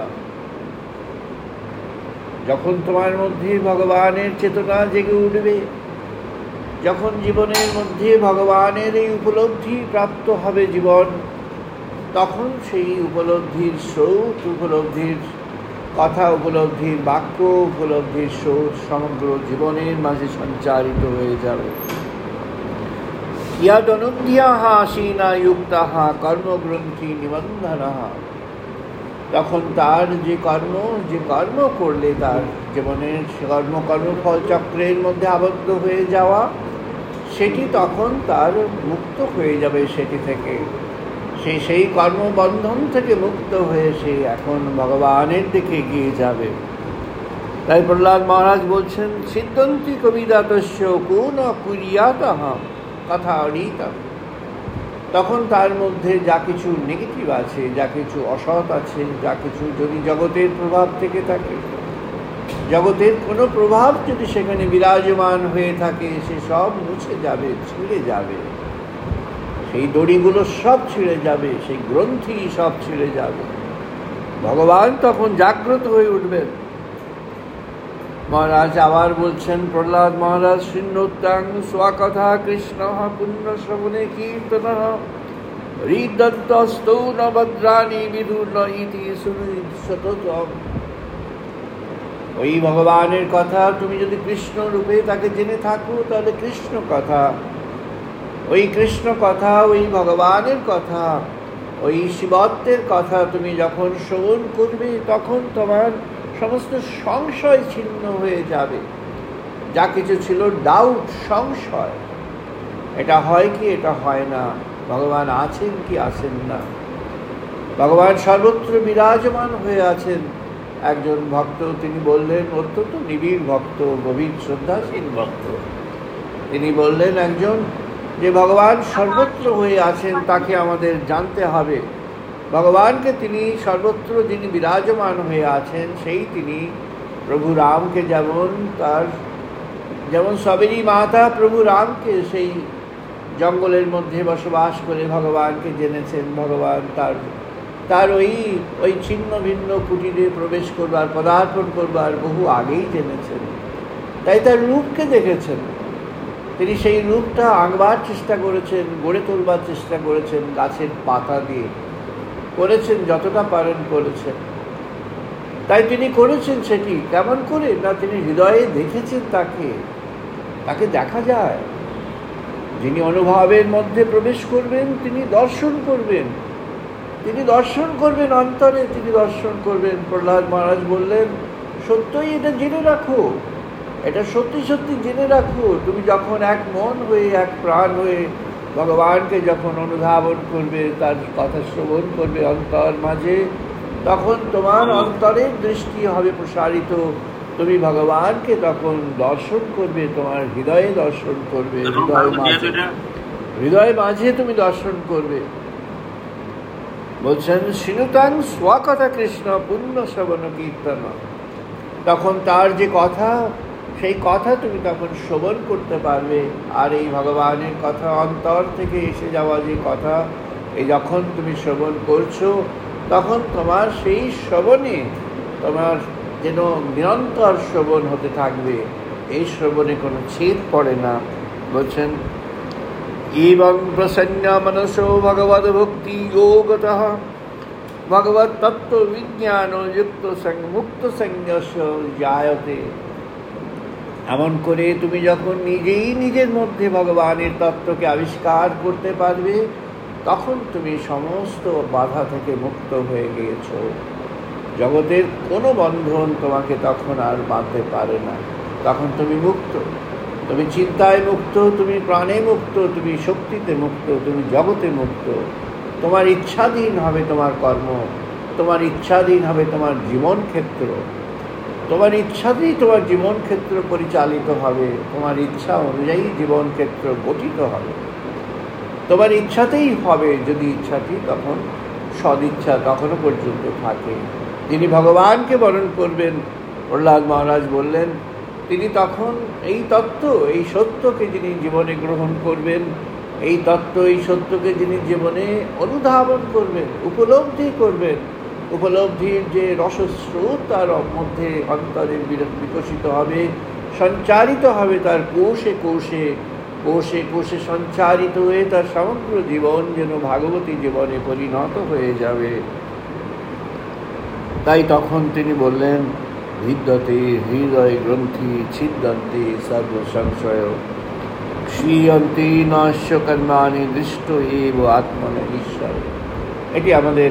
যখন তোমার মধ্যে ভগবানের চেতনা জেগে উঠবে, যখন জীবনের মধ্যে ভগবানের এই উপলব্ধি প্রাপ্ত হবে জীবন, তখন সেই উপলব্ধির স্রোত, উপলব্ধির কথা, উপলব্ধির বাক্য, উপলব্ধির স্রোত সমগ্র জীবনের মাঝে সঞ্চারিত হয়ে যাবে। ইয়াদ অনুধ্যাহ আসীনা যুক্তাহ কর্মগ্রন্থি নিবন্ধনঃ। তখন তার যে কর্ম করলে তার জীবনের কর্মফল চক্রের মধ্যে আবদ্ধ হয়ে যাওয়া, সেটি তখন তার মুক্ত হয়ে যাবে। সেটি থেকে সেই কর্মবন্ধন থেকে মুক্ত হয়ে সে এখন ভগবানের দিকে এগিয়ে যাবে। তাই প্রহ্লাদ মহারাজ বলছেন, সিদ্ধন্তি কবিদাতস্য কোন কুরিয়াতঃ কথারিতা। তখন তার মধ্যে যা কিছু নেগেটিভ আছে, যা কিছু অসৎ আছে, যা কিছু যদি জগতের প্রভাব থেকে থাকে, জগতের কোনো প্রভাব যদি সেখানে বিরাজমান হয়ে থাকে, সে সব মুছে যাবে, ছিঁড়ে যাবে। সেই দড়িগুলো সব ছিঁড়ে যাবে, সেই গ্রন্থি সব ছিঁড়ে যাবে। ভগবান তখন জাগ্রত হয়ে উঠবেন। মহারাজ আবার বলছেন, প্রহ্লাদ মহারাজ, শৃণ্যোত্তাং স্বকথা কৃষ্ণ পুণ্য শ্রবণে কীর্তন হৃদন্তস্তৌ ন ভদ্রাণি বিদুর্ন ইতি সততম। ওই ভগবানের কথা তুমি যদি কৃষ্ণ রূপে তাকে জেনে থাকো, তাহলে কৃষ্ণ কথা, ওই কৃষ্ণ কথা, ওই ভগবানের কথা, ওই শিবত্বের কথা তুমি যখন শ্রবণ করবে, তখন তোমার সমস্ত সংশয় ছিন্ন হয়ে যাবে। যা কিছু ছিল ডাউট, সংশয়, এটা হয় কি এটা হয় না, ভগবান আছেন কি আছেন না, ভগবান সর্বত্র বিরাজমান হয়ে আছেন। একজন ভক্ত তিনি বললেন, অত্যন্ত নিবিড় ভক্ত, গভীর শ্রদ্ধাশীল ভক্ত, তিনি বললেন একজন যে ভগবান সর্বত্র হয়ে আছেন, তাকে আমাদের জানতে হবে। ভগবানকে তিনি সর্বত্র যিনি বিরাজমান হয়ে আছেন, সেই তিনি প্রভু রামকে যেমন সবেরই মাতা প্রভু রামকে সেই জঙ্গলের মধ্যে বসবাস করে ভগবানকে জেনেছেন। ভগবান তার ওই ছিন্ন ভিন্ন কুটিরে প্রবেশ করবার, পদার্পণ করবার বহু আগেই জেনেছেন। তাই তার রূপকে দেখেছেন, তিনি সেই রূপটা আঁকবার চেষ্টা করেছেন, গড়ে তোলবার চেষ্টা করেছেন, গাছের পাতা দিয়ে করেছেন, যতটা পারেন করেছেন। তাই তিনি করেছেন সেটি কেমন করে না, তিনি হৃদয়ে দেখেছেন, তাকে দেখা যায়। যিনি অনুভবের মধ্যে প্রবেশ করবেন, তিনি দর্শন করবেন, অন্তরে তিনি দর্শন করবেন। প্রহ্লাদ মহারাজ বললেন, সত্যই এটা জেনে রাখো, এটা সত্যি সত্যি জেনে রাখো। তুমি যখন এক মন হয়ে, এক প্রাণ হয়ে ভগবানকে যখন অনুধাবন করবে, তার কথা শ্রবণ করবে অন্তর মাঝে, তখন তোমার অন্তরের দৃষ্টি হবে প্রসারিত। তুমি ভগবানকে তখন দর্শন করবে, তোমার হৃদয়ে দর্শন করবে, হৃদয় মাঝে তুমি দর্শন করবে। বলছেন, শৃণুতাং স্বকথা কৃষ্ণ পুণ্য শ্রবণ কীর্তন। তখন তার যে কথা, সেই কথা তুমি তখন শ্রবণ করতে পারবে। আর এই ভগবানের কথা, অন্তর থেকে এসে যাওয়া যে কথা, এই যখন তুমি শ্রবণ করছো, তখন তোমার সেই শ্রবণে তোমার যেন নিরন্তর শ্রবণ হতে থাকবে, এই শ্রবণে কোনো ছেদ পড়ে না। বলছেন এবং প্রসন্ন মনসো ভগবদ ভক্তি যোগতঃ ভগবত তত্ত্ব বিজ্ঞান যুক্ত মুক্ত সংযস্য জায়তে। এমন করে তুমি যখন নিজেই নিজের মধ্যে ভগবানের তত্ত্বকে আবিষ্কার করতে পারবে, তখন তুমি সমস্ত বাধা থেকে মুক্ত হয়ে গিয়েছ। জগতের কোনো বন্ধন তোমাকে তখন আর বাঁধতে পারে না। তখন তুমি মুক্ত, তুমি চিন্তায় মুক্ত, তুমি প্রাণে মুক্ত, তুমি শক্তিতে মুক্ত, তুমি জগতে মুক্ত। তোমার ইচ্ছাধীন হবে তোমার কর্ম, তোমার ইচ্ছাধীন হবে তোমার জীবন ক্ষেত্র, তোমার ইচ্ছাতেই তোমার জীবন ক্ষেত্র পরিচালিত হবে, তোমার ইচ্ছা অনুযায়ী জীবন ক্ষেত্র গঠিত হবে, তোমার ইচ্ছাতেই হবে, যদি ইচ্ছাটি তখন সদিচ্ছা তখনও পর্যন্ত থাকে। যিনি ভগবানকে বরণ করবেন, প্রহ্লাদ মহারাজ বললেন, তিনি তখন এই তত্ত্ব, এই সত্যকে যিনি জীবনে গ্রহণ করবেন, এই তত্ত্ব, এই সত্যকে যিনি জীবনে অনুধাবন করবেন, উপলব্ধি করবেন, উপলব্ধির যে রসস্রোত তার মধ্যে অন্তরে বিকশিত হবে, সঞ্চারিত হবে তার কোষে কোষে, কোষে কোষে সঞ্চারিত হয়ে তার সমগ্র জীবন যেন ভাগবতী জীবনে পরিণত হয়ে যাবে। তাই তখন তিনি বললেন, হৃদয়তে হৃদয় গ্রন্থি ছিদ্যন্তে সর্ব সংশয় শ্রীয়ন্তে নশ্য কর্মাণি দৃষ্ট এব আত্মনে ঈশ্বর। এটি আমাদের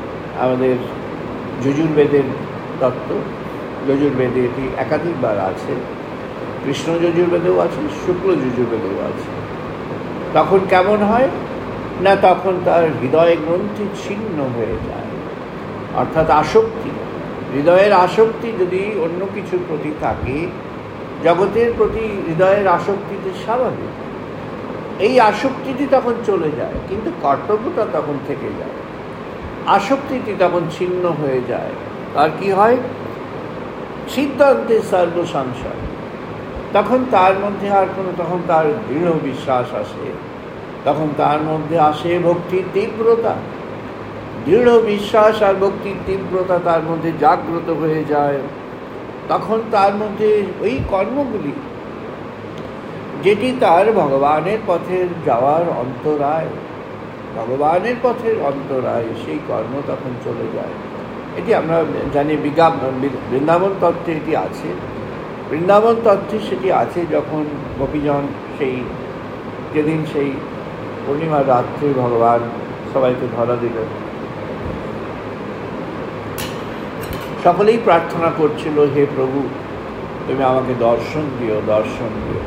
যজুর্বেদের তত্ত্ব। যজুর্বেদে এটি একাধিকবার আছে, কৃষ্ণ যজুর্বেদেও আছে, শুক্ল যজুর্বেদেও আছে। তখন কেমন হয় না, তখন তার হৃদয় গ্রন্থি ছিন্ন হয়ে যায়, অর্থাৎ আসক্তি, হৃদয়ের আসক্তি যদি অন্য কিছুর প্রতি থাকে, জগতের প্রতি হৃদয়ের আসক্তিটি স্বাভাবিক, এই আসক্তিটি তখন চলে যায়, কিন্তু কর্তব্যটা তখন থেকে যায়, আসক্তিটি তখন ছিন্ন হয়ে যায়। তার কি হয়, সিদ্ধান্তে সর্ব সংশয়, তখন তার মধ্যে আর কোনো, তখন তার দৃঢ় বিশ্বাস আসে, তখন তার মধ্যে আসে ভক্তির তীব্রতা, দৃঢ় বিশ্বাস আর ভক্তির তীব্রতা তার মধ্যে জাগ্রত হয়ে যায়। তখন তার মধ্যে ওই কর্মগুলি যেটি তার ভগবানের পথের যাওয়ার অন্তরায়, ভগবানের পথের অন্তরায়, সেই কর্ম তখন চলে যায়। এটি আমরা জানি বৃন্দাবন তত্ত্বে এটি আছে, বৃন্দাবন তত্ত্বে সেটি আছে। যখন গোপীজন যেদিন সেই পূর্ণিমার রাত্রে ভগবান সবাইকে ধরা দিলেন, সকলেই প্রার্থনা করছিল, হে প্রভু তুমি আমাকে দর্শন দিও, দর্শন দিও।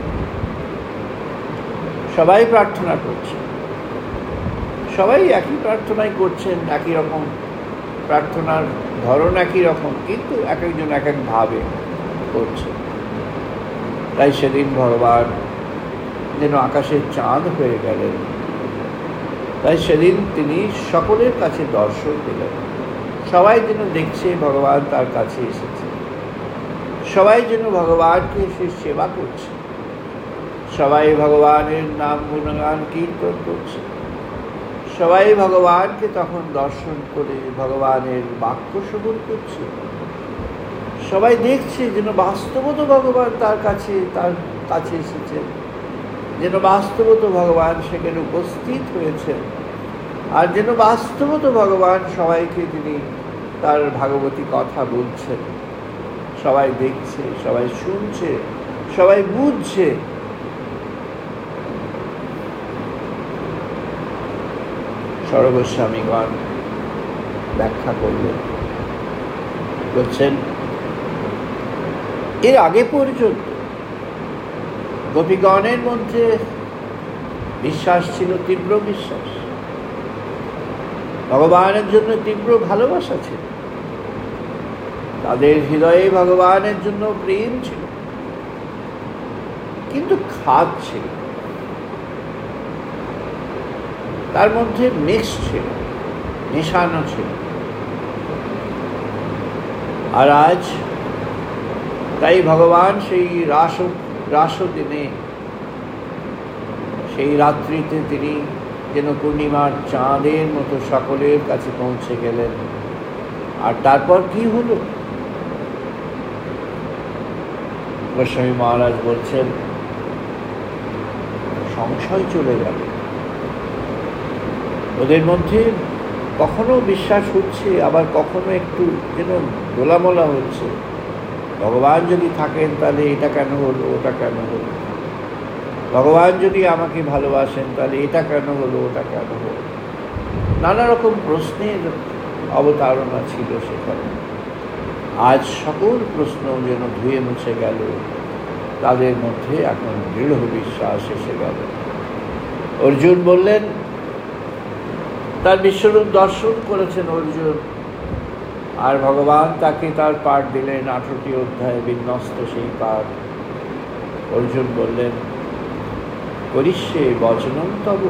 সবাই প্রার্থনা করছে, সবাই একই প্রার্থনাই করছেন, একই রকম প্রার্থনার ধরন একই রকম, কিন্তু এক একজন এক এক ভাবে করছে। তাই সেদিন ভগবান যেন আকাশের চাঁদ হয়ে গেলেন, তাই সেদিন তিনি সকলের কাছে দর্শন দিলেন। সবাই যেন দেখছে ভগবান তার কাছে এসেছে, সবাই যেন ভগবানকে এসে সেবা করছে, সবাই ভগবানের নাম গুণগান কীর্তন করছে, সবাই ভগবানকে তখন দর্শন করে ভগবানের বাক্য শ্রবণ করছে। সবাই দেখছে যেন বাস্তবত ভগবান তার কাছে এসেছেন, যেন বাস্তবত ভগবান সেখানে উপস্থিত হয়েছেন, আর যেন বাস্তবত ভগবান সবাইকে তিনি তার ভাগবতী কথা বলছেন। সবাই দেখছে, সবাই শুনছে, সবাই বুঝছে। সর্বস্বামীগণ ব্যাখ্যা করলেন, বলছেন এর আগে পর্যন্ত গোপীগণের মধ্যে বিশ্বাস ছিল, তীব্র বিশ্বাস, ভগবানের জন্য তীব্র ভালোবাসা ছিল, তাদের হৃদয়ে ভগবানের জন্য প্রেম ছিল, কিন্তু খাদ ছিল, তার মধ্যে মিক্স ছিল, মেশানো ছিল। আর আজ তাই ভগবান সেই রাস দিনে, সেই রাত্রিতে তিনি যেন পূর্ণিমার চাঁদের মতো সকলের কাছে পৌঁছে গেলেন। আর তারপর কি হলো? গোস্বামী মহারাজ বলছেন সংশয় চলে গেল ওদের মধ্যে। কখনো বিশ্বাস হচ্ছে, আবার কখনো একটু যেন দোলামোলা হচ্ছে। ভগবান যদি থাকেন তাহলে এটা কেন হলো, ওটা কেন হলো। ভগবান যদি আমাকে ভালোবাসেন তাহলে এটা কেন হলো, ওটা কেন হলো। নানা রকম প্রশ্নের অবতারণা ছিল সেখানে। আজ সকল প্রশ্ন যেন ধুয়ে মুছে গেল, তাদের মধ্যে এখন দৃঢ় বিশ্বাস এসে গেল। অর্জুন বললেন, তার বিশ্বরূপ দর্শন করেছেন অর্জুন, আর ভগবান তাকে তার পাঠ দিলেন 18টি অধ্যায়ে বিন্যস্ত সেই পাঠ। অর্জুন বললেন, করিষ্যে বচনং তব।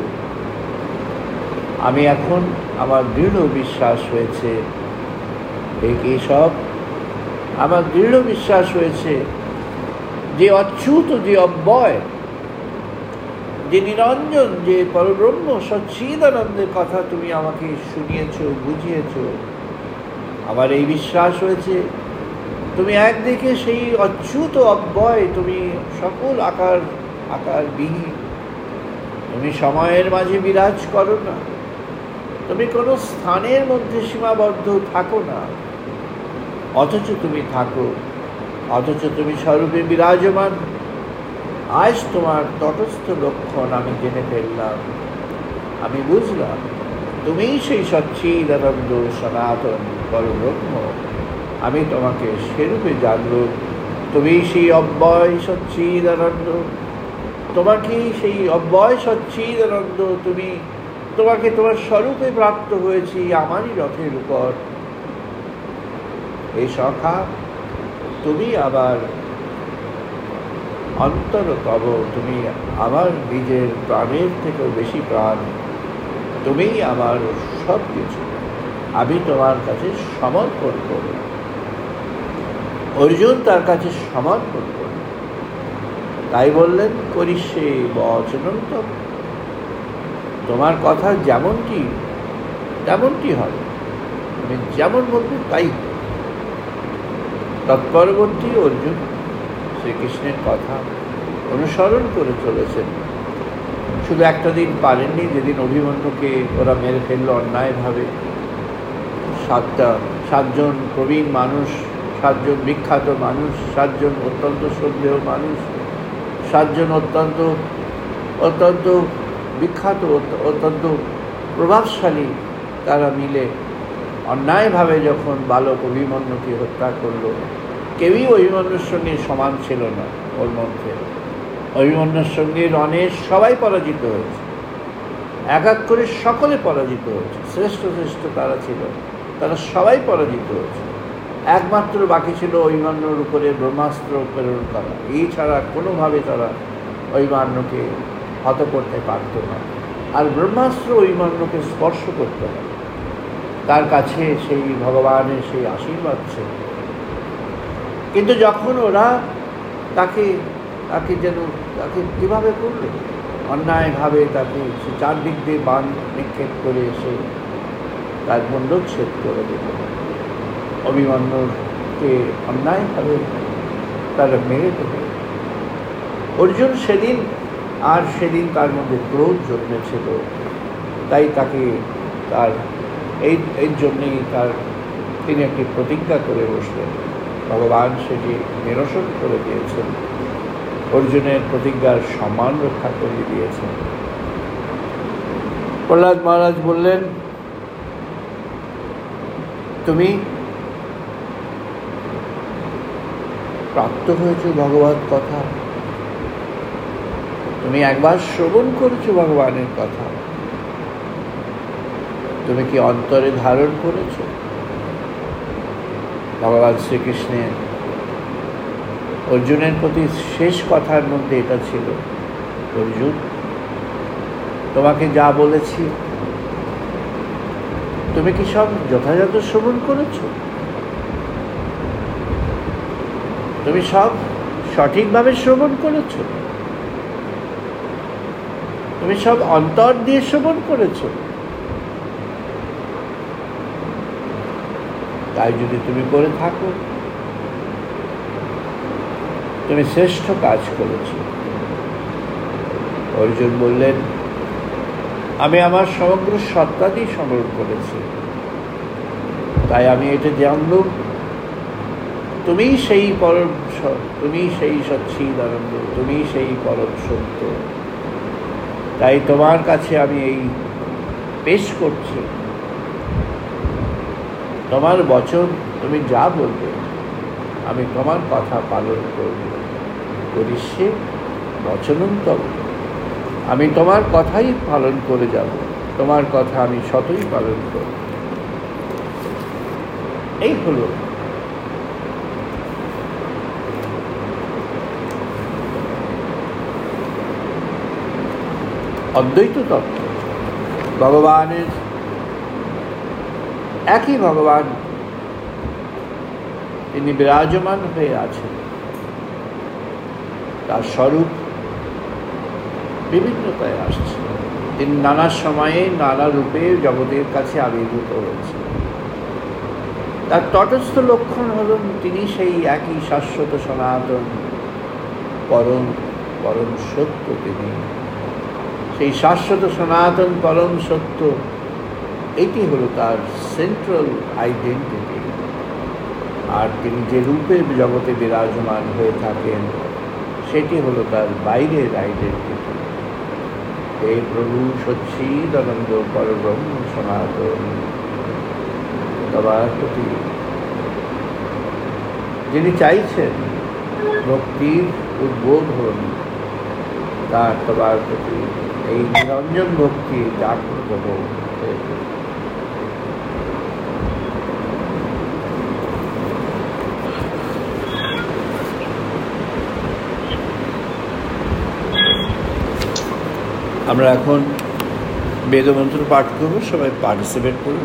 আমি এখন আমার দৃঢ় বিশ্বাস হয়েছে, এই কেশব, আমার দৃঢ় বিশ্বাস হয়েছে যে অচ্যুত, যে অব্যয়, যে নিরঞ্জন, যে পরব্রহ্ম সচ্চিদানন্দের কথা তুমি আমাকে শুনিয়েছ, বুঝিয়েছ। আমার এই বিশ্বাস হয়েছে তুমি একদিকে সেই অচ্যুত অব্যয়, তুমি সকল আকারবিহীন, তুমি সময়ের মাঝে বিরাজ করো না, তুমি কোনো স্থানের মধ্যে সীমাবদ্ধ থাকো না, অথচ তুমি থাকো, অথচ তুমি স্বরূপে বিরাজমান। আজ তোমার তটস্থ লক্ষণ আমি জেনে ফেললাম, আমি বুঝলাম তুমিই সেই সচ্চিদানন্দ সনাতন পরব্রহ্ম। আমি তোমাকে সেরূপে জানলুম, তুমি সেই অব্যয় সচ্চিদানন্দ, তোমাকেই সেই অব্যয় সচ্চিদানন্দ, তোমাকে তোমার স্বরূপে প্রাপ্ত হয়েছি আমারই রথের উপর। এই সখা, তুমি আবার অন্তরতব, তুমি আমার নিজের প্রাণের থেকেও বেশি প্রাণ, তুমিই আমার সব কিছু, আমি তোমার কাছে সমর্পণ করি। অর্জুন তার কাছে সমর্পণ করি, তাই বললেন, করিষ্যে বচনং তব। তোমার কথা যেমনটি তেমনটি হবে, তুমি যেমন বলবে তাই। তৎপরবর্তী অর্জুন শ্রীকৃষ্ণের কথা অনুসরণ করে চলেছেন। শুধু একটা দিন পারেননি, যেদিন অভিমন্যুকে ওরা মেরে ফেললো অন্যায়ভাবে। 7জন প্রবীণ মানুষ, 7জন বিখ্যাত মানুষ, 7জন অত্যন্ত শ্রদ্ধেয় মানুষ, 7জন অত্যন্ত বিখ্যাত, অত্যন্ত প্রভাবশালী, তারা মিলে অন্যায়ভাবে যখন বালক অভিমন্যুকে হত্যা করল। কেউই অভিমন্যুর সঙ্গে সমান ছিল না। ওর মধ্যে অভিমন্যুর সঙ্গে রণের সবাই পরাজিত হয়েছে, এক এক করে সকলে পরাজিত হয়েছে। শ্রেষ্ঠ তারা ছিল, তারা সবাই পরাজিত হয়েছে। একমাত্র বাকি ছিল অভিমন্যুর উপরে ব্রহ্মাস্ত্র প্রেরণ করা। এই ছাড়া কোনোভাবে তারা অভিমন্যুকে হত করতে পারত না। আর ব্রহ্মাস্ত্র অভিমন্যুকে স্পর্শ করতে হবে, তার কাছে সেই ভগবানের সেই আশীর্বাদ ছিল। কিন্তু যখন ওরা তাকে কীভাবে করল, অন্যায়ভাবে তাকে সে চারদিক দিয়ে বাণ নিক্ষেপ করে এসে তার মুণ্ডচ্ছেদ করে দিল। অভিমন্যুকে অন্যায়ভাবে তারা মেরে দিল। অর্জুন সেদিন তার মধ্যে ক্রোধ জন্মেছিল, তাই তাকে এই জন্যেই তিনি একটি প্রতিজ্ঞা করে বসলেন। ভগবান সেটি নিরসন করে দিয়েছেন, অর্জুনের প্রতিজ্ঞার সম্মান রক্ষা করে দিয়েছেন। প্রহ্লাদ মহারাজ বললেন, তুমি প্রাপ্ত হয়েছ ভগবত কথা, তুমি একবার শ্রবণ করেছো ভগবানের কথা, তুমি কি অন্তরে ধারণ করেছ? ভগবান শ্রীকৃষ্ণের অর্জুনের প্রতি শেষ কথার মধ্যে এটা ছিল, অর্জুন, তোমাকে যা বলেছি তুমি কি সব যথাযথ শ্রবণ করেছ? তুমি সব সঠিকভাবে শ্রবণ করেছ? তুমি সব অন্তর দিয়ে শ্রবণ করেছ? তাই যদি তুমি করে থাকো, তুমি শ্রেষ্ঠ কাজ করেছ। অর্জুন বললেন, আমি আমার সমগ্র সত্তা দিয়ে সংগ্রহ করেছি, তাই আমি এটা জানলুম তুমি সেই পরম, তুমি সেই সচ্চিদানন্দ, তুমি সেই পরম সত্য। তাই তোমার কাছে আমি এই পেশ করছি, তোমার বচন, তুমি যা বলবে আমি তোমার কথা পালন করব। করিষ্যে বচনন্তর, আমি তোমার কথাই পালন করে যাব, তোমার কথা আমি সতই পালন করব। এই হলো অদ্বৈত তত্ত্ব। ভগবানের একই ভগবান, তিনি বিরাজমান হয়ে আছেন, তার স্বরূপ বিভিন্নতায় আসছে, তিনি নানা সময়ে নানা রূপে জগতের কাছে আবির্ভূত হয়েছে। তার তটস্থ লক্ষণ হল তিনি সেই একই শাশ্বত সনাতন পরম পরম সত্য। তিনি সেই শাশ্বত সনাতন পরম সত্য, এটি হলো তার সেন্ট্রাল আইডেন্টিটি। আর তিনি যে রূপে জগতে বিরাজমান হয়ে থাকেন সেটি হলো তার বাইরের আইডেন্টিটি। হে প্রভু সচ্চিদানন্দ পরব্রহ্ম সনাতন, তোমার প্রতি যিনি চাইছেন ভক্তির উদ্বোধন, তার তোমার প্রতি এই নিরঞ্জন ভক্তি জাগ্রত হোক। আমরা এখন বেদমন্ত্র পাঠ করব, সবাই পার্টিসিপেট করুন।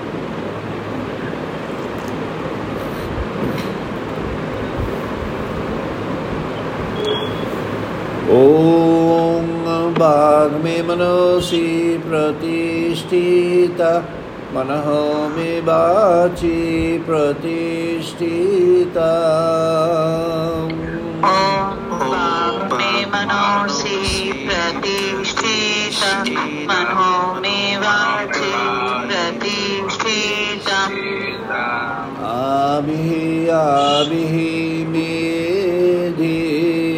ওম বাগ মে মনসি প্রতিষ্ঠিতা, মনঃ মে বাচি প্রতিষ্ঠিতা। मनोसि प्रतिष्ठिता, मनो मे वाचि प्रतिष्ठिता। आभिः आभिः मेधि,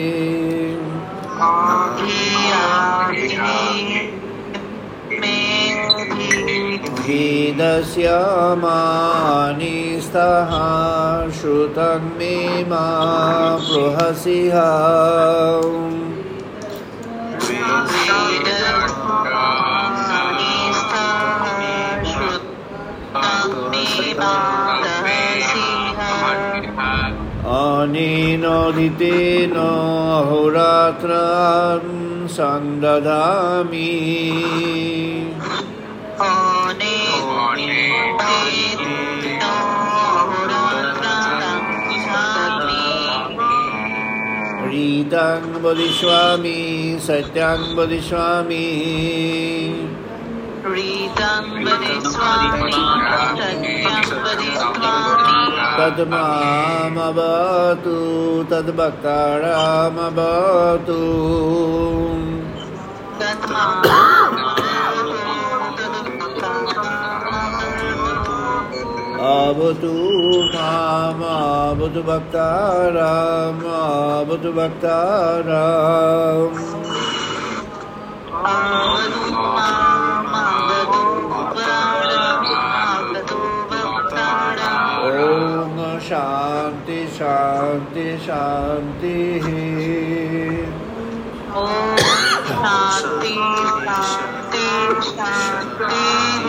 भेदस्यामानि स्तः श्रुतं मे मा बृहसिः। अनेनोदितेन अहोरात्रं संदधामि। रीतं वदिष्यामि सत्यं वदिष्यामि। तद्मामवतु तद्भक्तारामवतु। अवतु मामवतु भक्ताराम, अवतु भक्ताराम। ओम शांति शांति शांति। ओम शांति शांति शांति।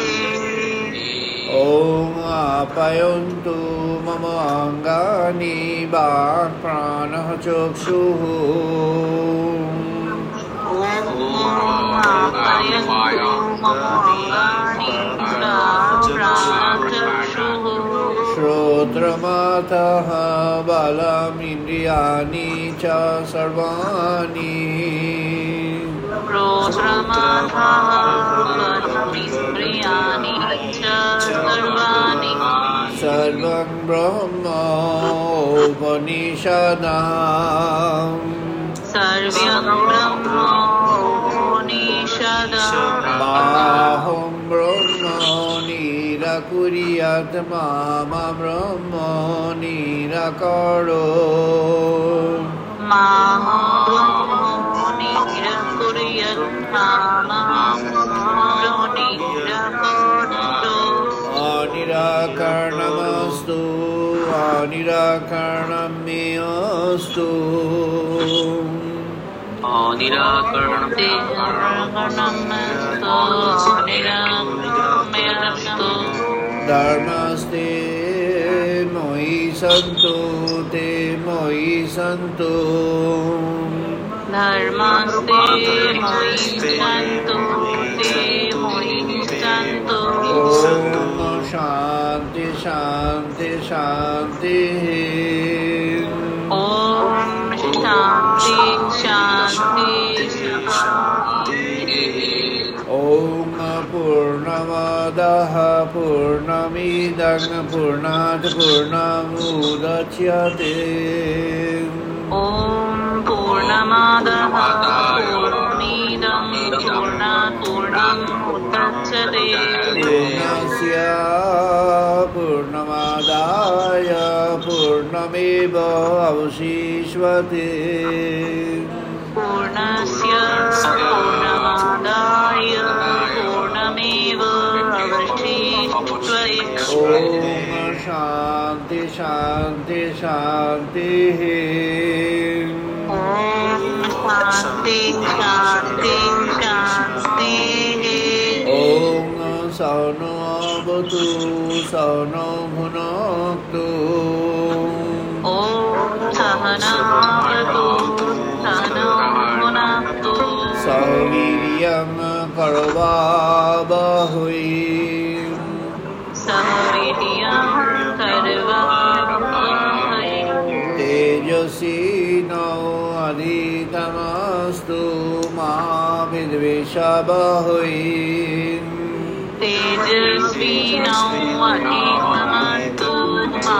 ओम आप्यायन्तु मम अङ्गानि वाक् प्राणः चक्षुः। श्रोत्रमातः बलमिन्द्रियाणि च सर्वाणि। सर्वं ब्रह्म निषदम् सर्वं ब्रह्मोपनिषदम् माहं ब्रह्म निराकुर्यात् मा ब्रह्म निराकरो अनिराकरणमस्तु अनिराकरणं मे अस्तु धर्मस्ते मयि सन्तु ते मयि सन्तु धर्मस्ते मयि सन्तु ते मयि सन्तु ॐ शान्ति शान्ति शान्तिः ॐ शान्ति शान्ति ॐ पूर्णमदः पूर्णमिदं पूर्णात् पूर्णमुदच्यते ॐ पूर्णमादाः पूर्णमिदं पूर्णात् पूर्णमुदच्यते पूर्णस्य पूर्णमादाय पूर्णमेव अवशिष्यते पूर्णस्य पूर्णमादाय पूर्णमेव अवशिष्यते ॐ शान्ति शान्ति शान्तिः ॐ शान्ति शान्ति शान्तिः ॐ सौनो भवतु सौनो भुनक्तु ॐ सहनावतु सहनो भुनक्तु सवीर्यं करवावहै सवीर्यं करवावहै तेजस्विनो अधितमस्तु मा विद्विषावहै तेजस्विनो अधितमस्तु मा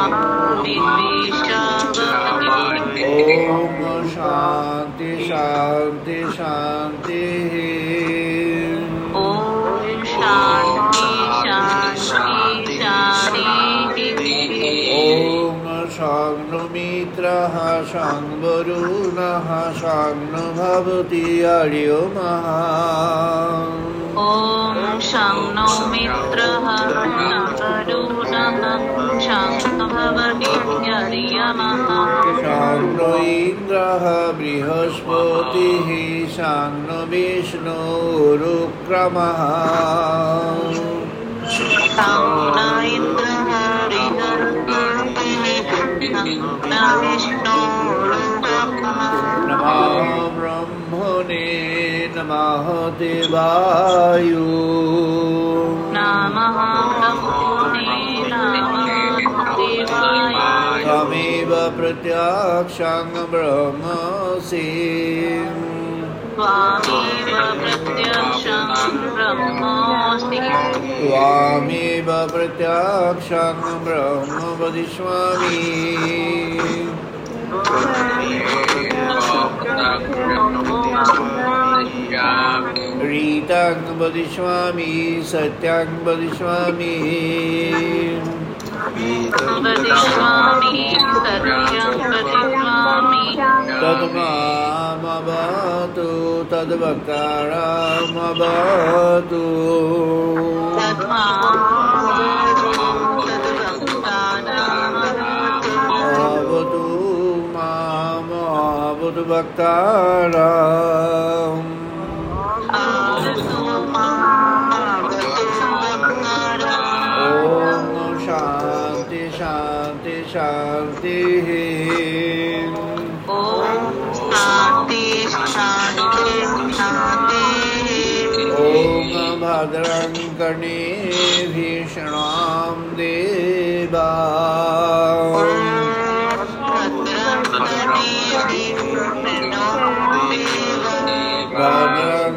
विद्विषावहै ॐ शान्ति शान्ति शान्तिः ॐ शान्ति शान्ति शान्तिः ॐ शग्नुमित्रः शङ्वरुणः शग्नु भवति अर्यमः ॐ शं नो मित्रः वरुणः शं भवति अर्यमः शग्नो इन्द्रः बृहस्पतिः शग्नो विष्णुरुक्रमः शं न इन्द्रः बृहस्पतिः न विष्णुरुक्रमः नमो ब्रह्मणे नमः देवाय नमः ब्रह्मणे नमः देवाय त्वमेव प्रत्यक्षं ब्रह्मसि त्वामेव प्रत्यक्षं ब्रह्मोऽसि त्वामेव प्रत्यक्षं ब्रह्म वदिष्यामि रीतं वदिष्यामि सत्यं वदिष्यामि वदिष्यामि सत्यं वदिष्यामि तद्मामवतु तद्वक्तारमवतु अवतु मामवतु वक्तारम् ॐ शान्ति शान्ति शान्तिः ॐ शान्ति शान्ति शान्तिः ॐ भद्रं कर्णेभिः शृणां देवा भद्रं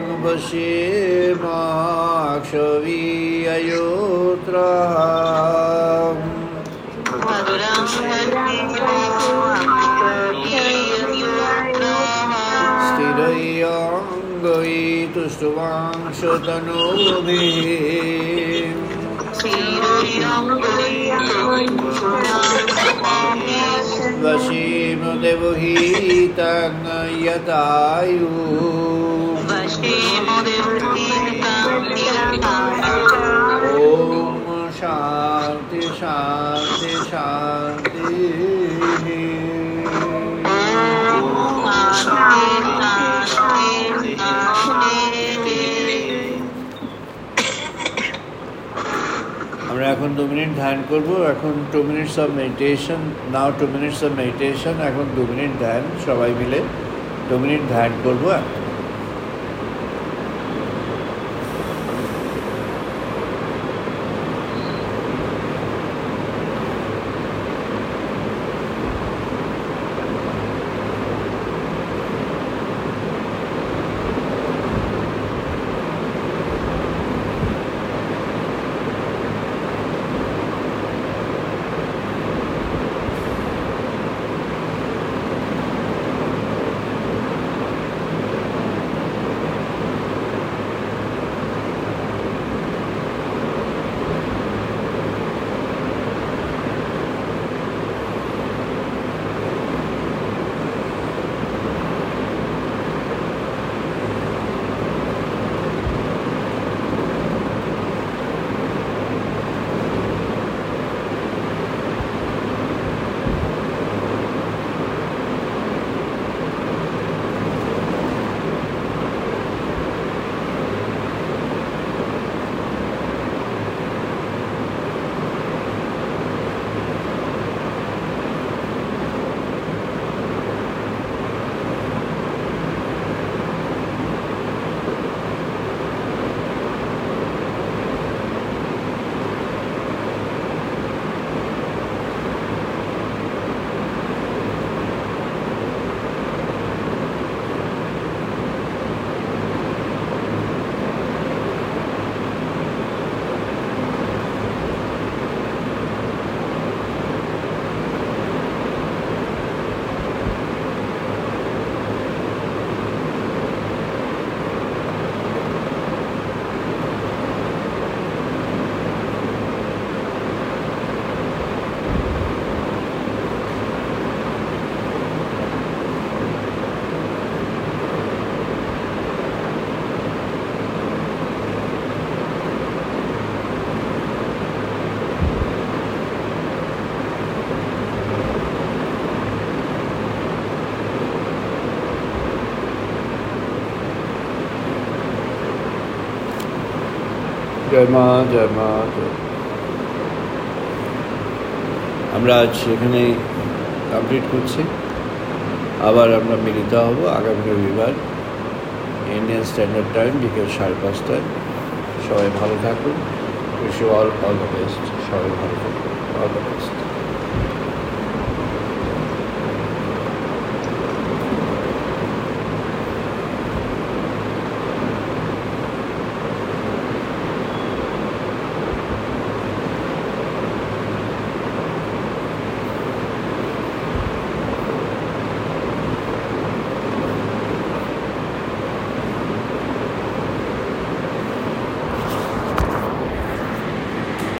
पश्येमाक्षवीययोत्रः গৈ তুষ্টুবাংশতনুভিः वशीम देवहि तन्यतायु ओम शांति शांति शांति আমরা এখন 2 মিনিট ধ্যান করব। এখন 2 minutes of meditation. Now 2 minutes of meditation. এখন 2 মিনিট ধ্যান, সবাই মিলে 2 মিনিট ধ্যান করব। জয় মা, জয় মা। আমরা আজ এখানে কমপ্লিট করছি। আবার আমরা মিলিত হব আগামী রবিবার ইন্ডিয়ান স্ট্যান্ডার্ড টাইম বিকেল 5:30টায়। সবাই ভালো থাকুন। Wish you all the best. সবাই ভালো থাকুন। All the best.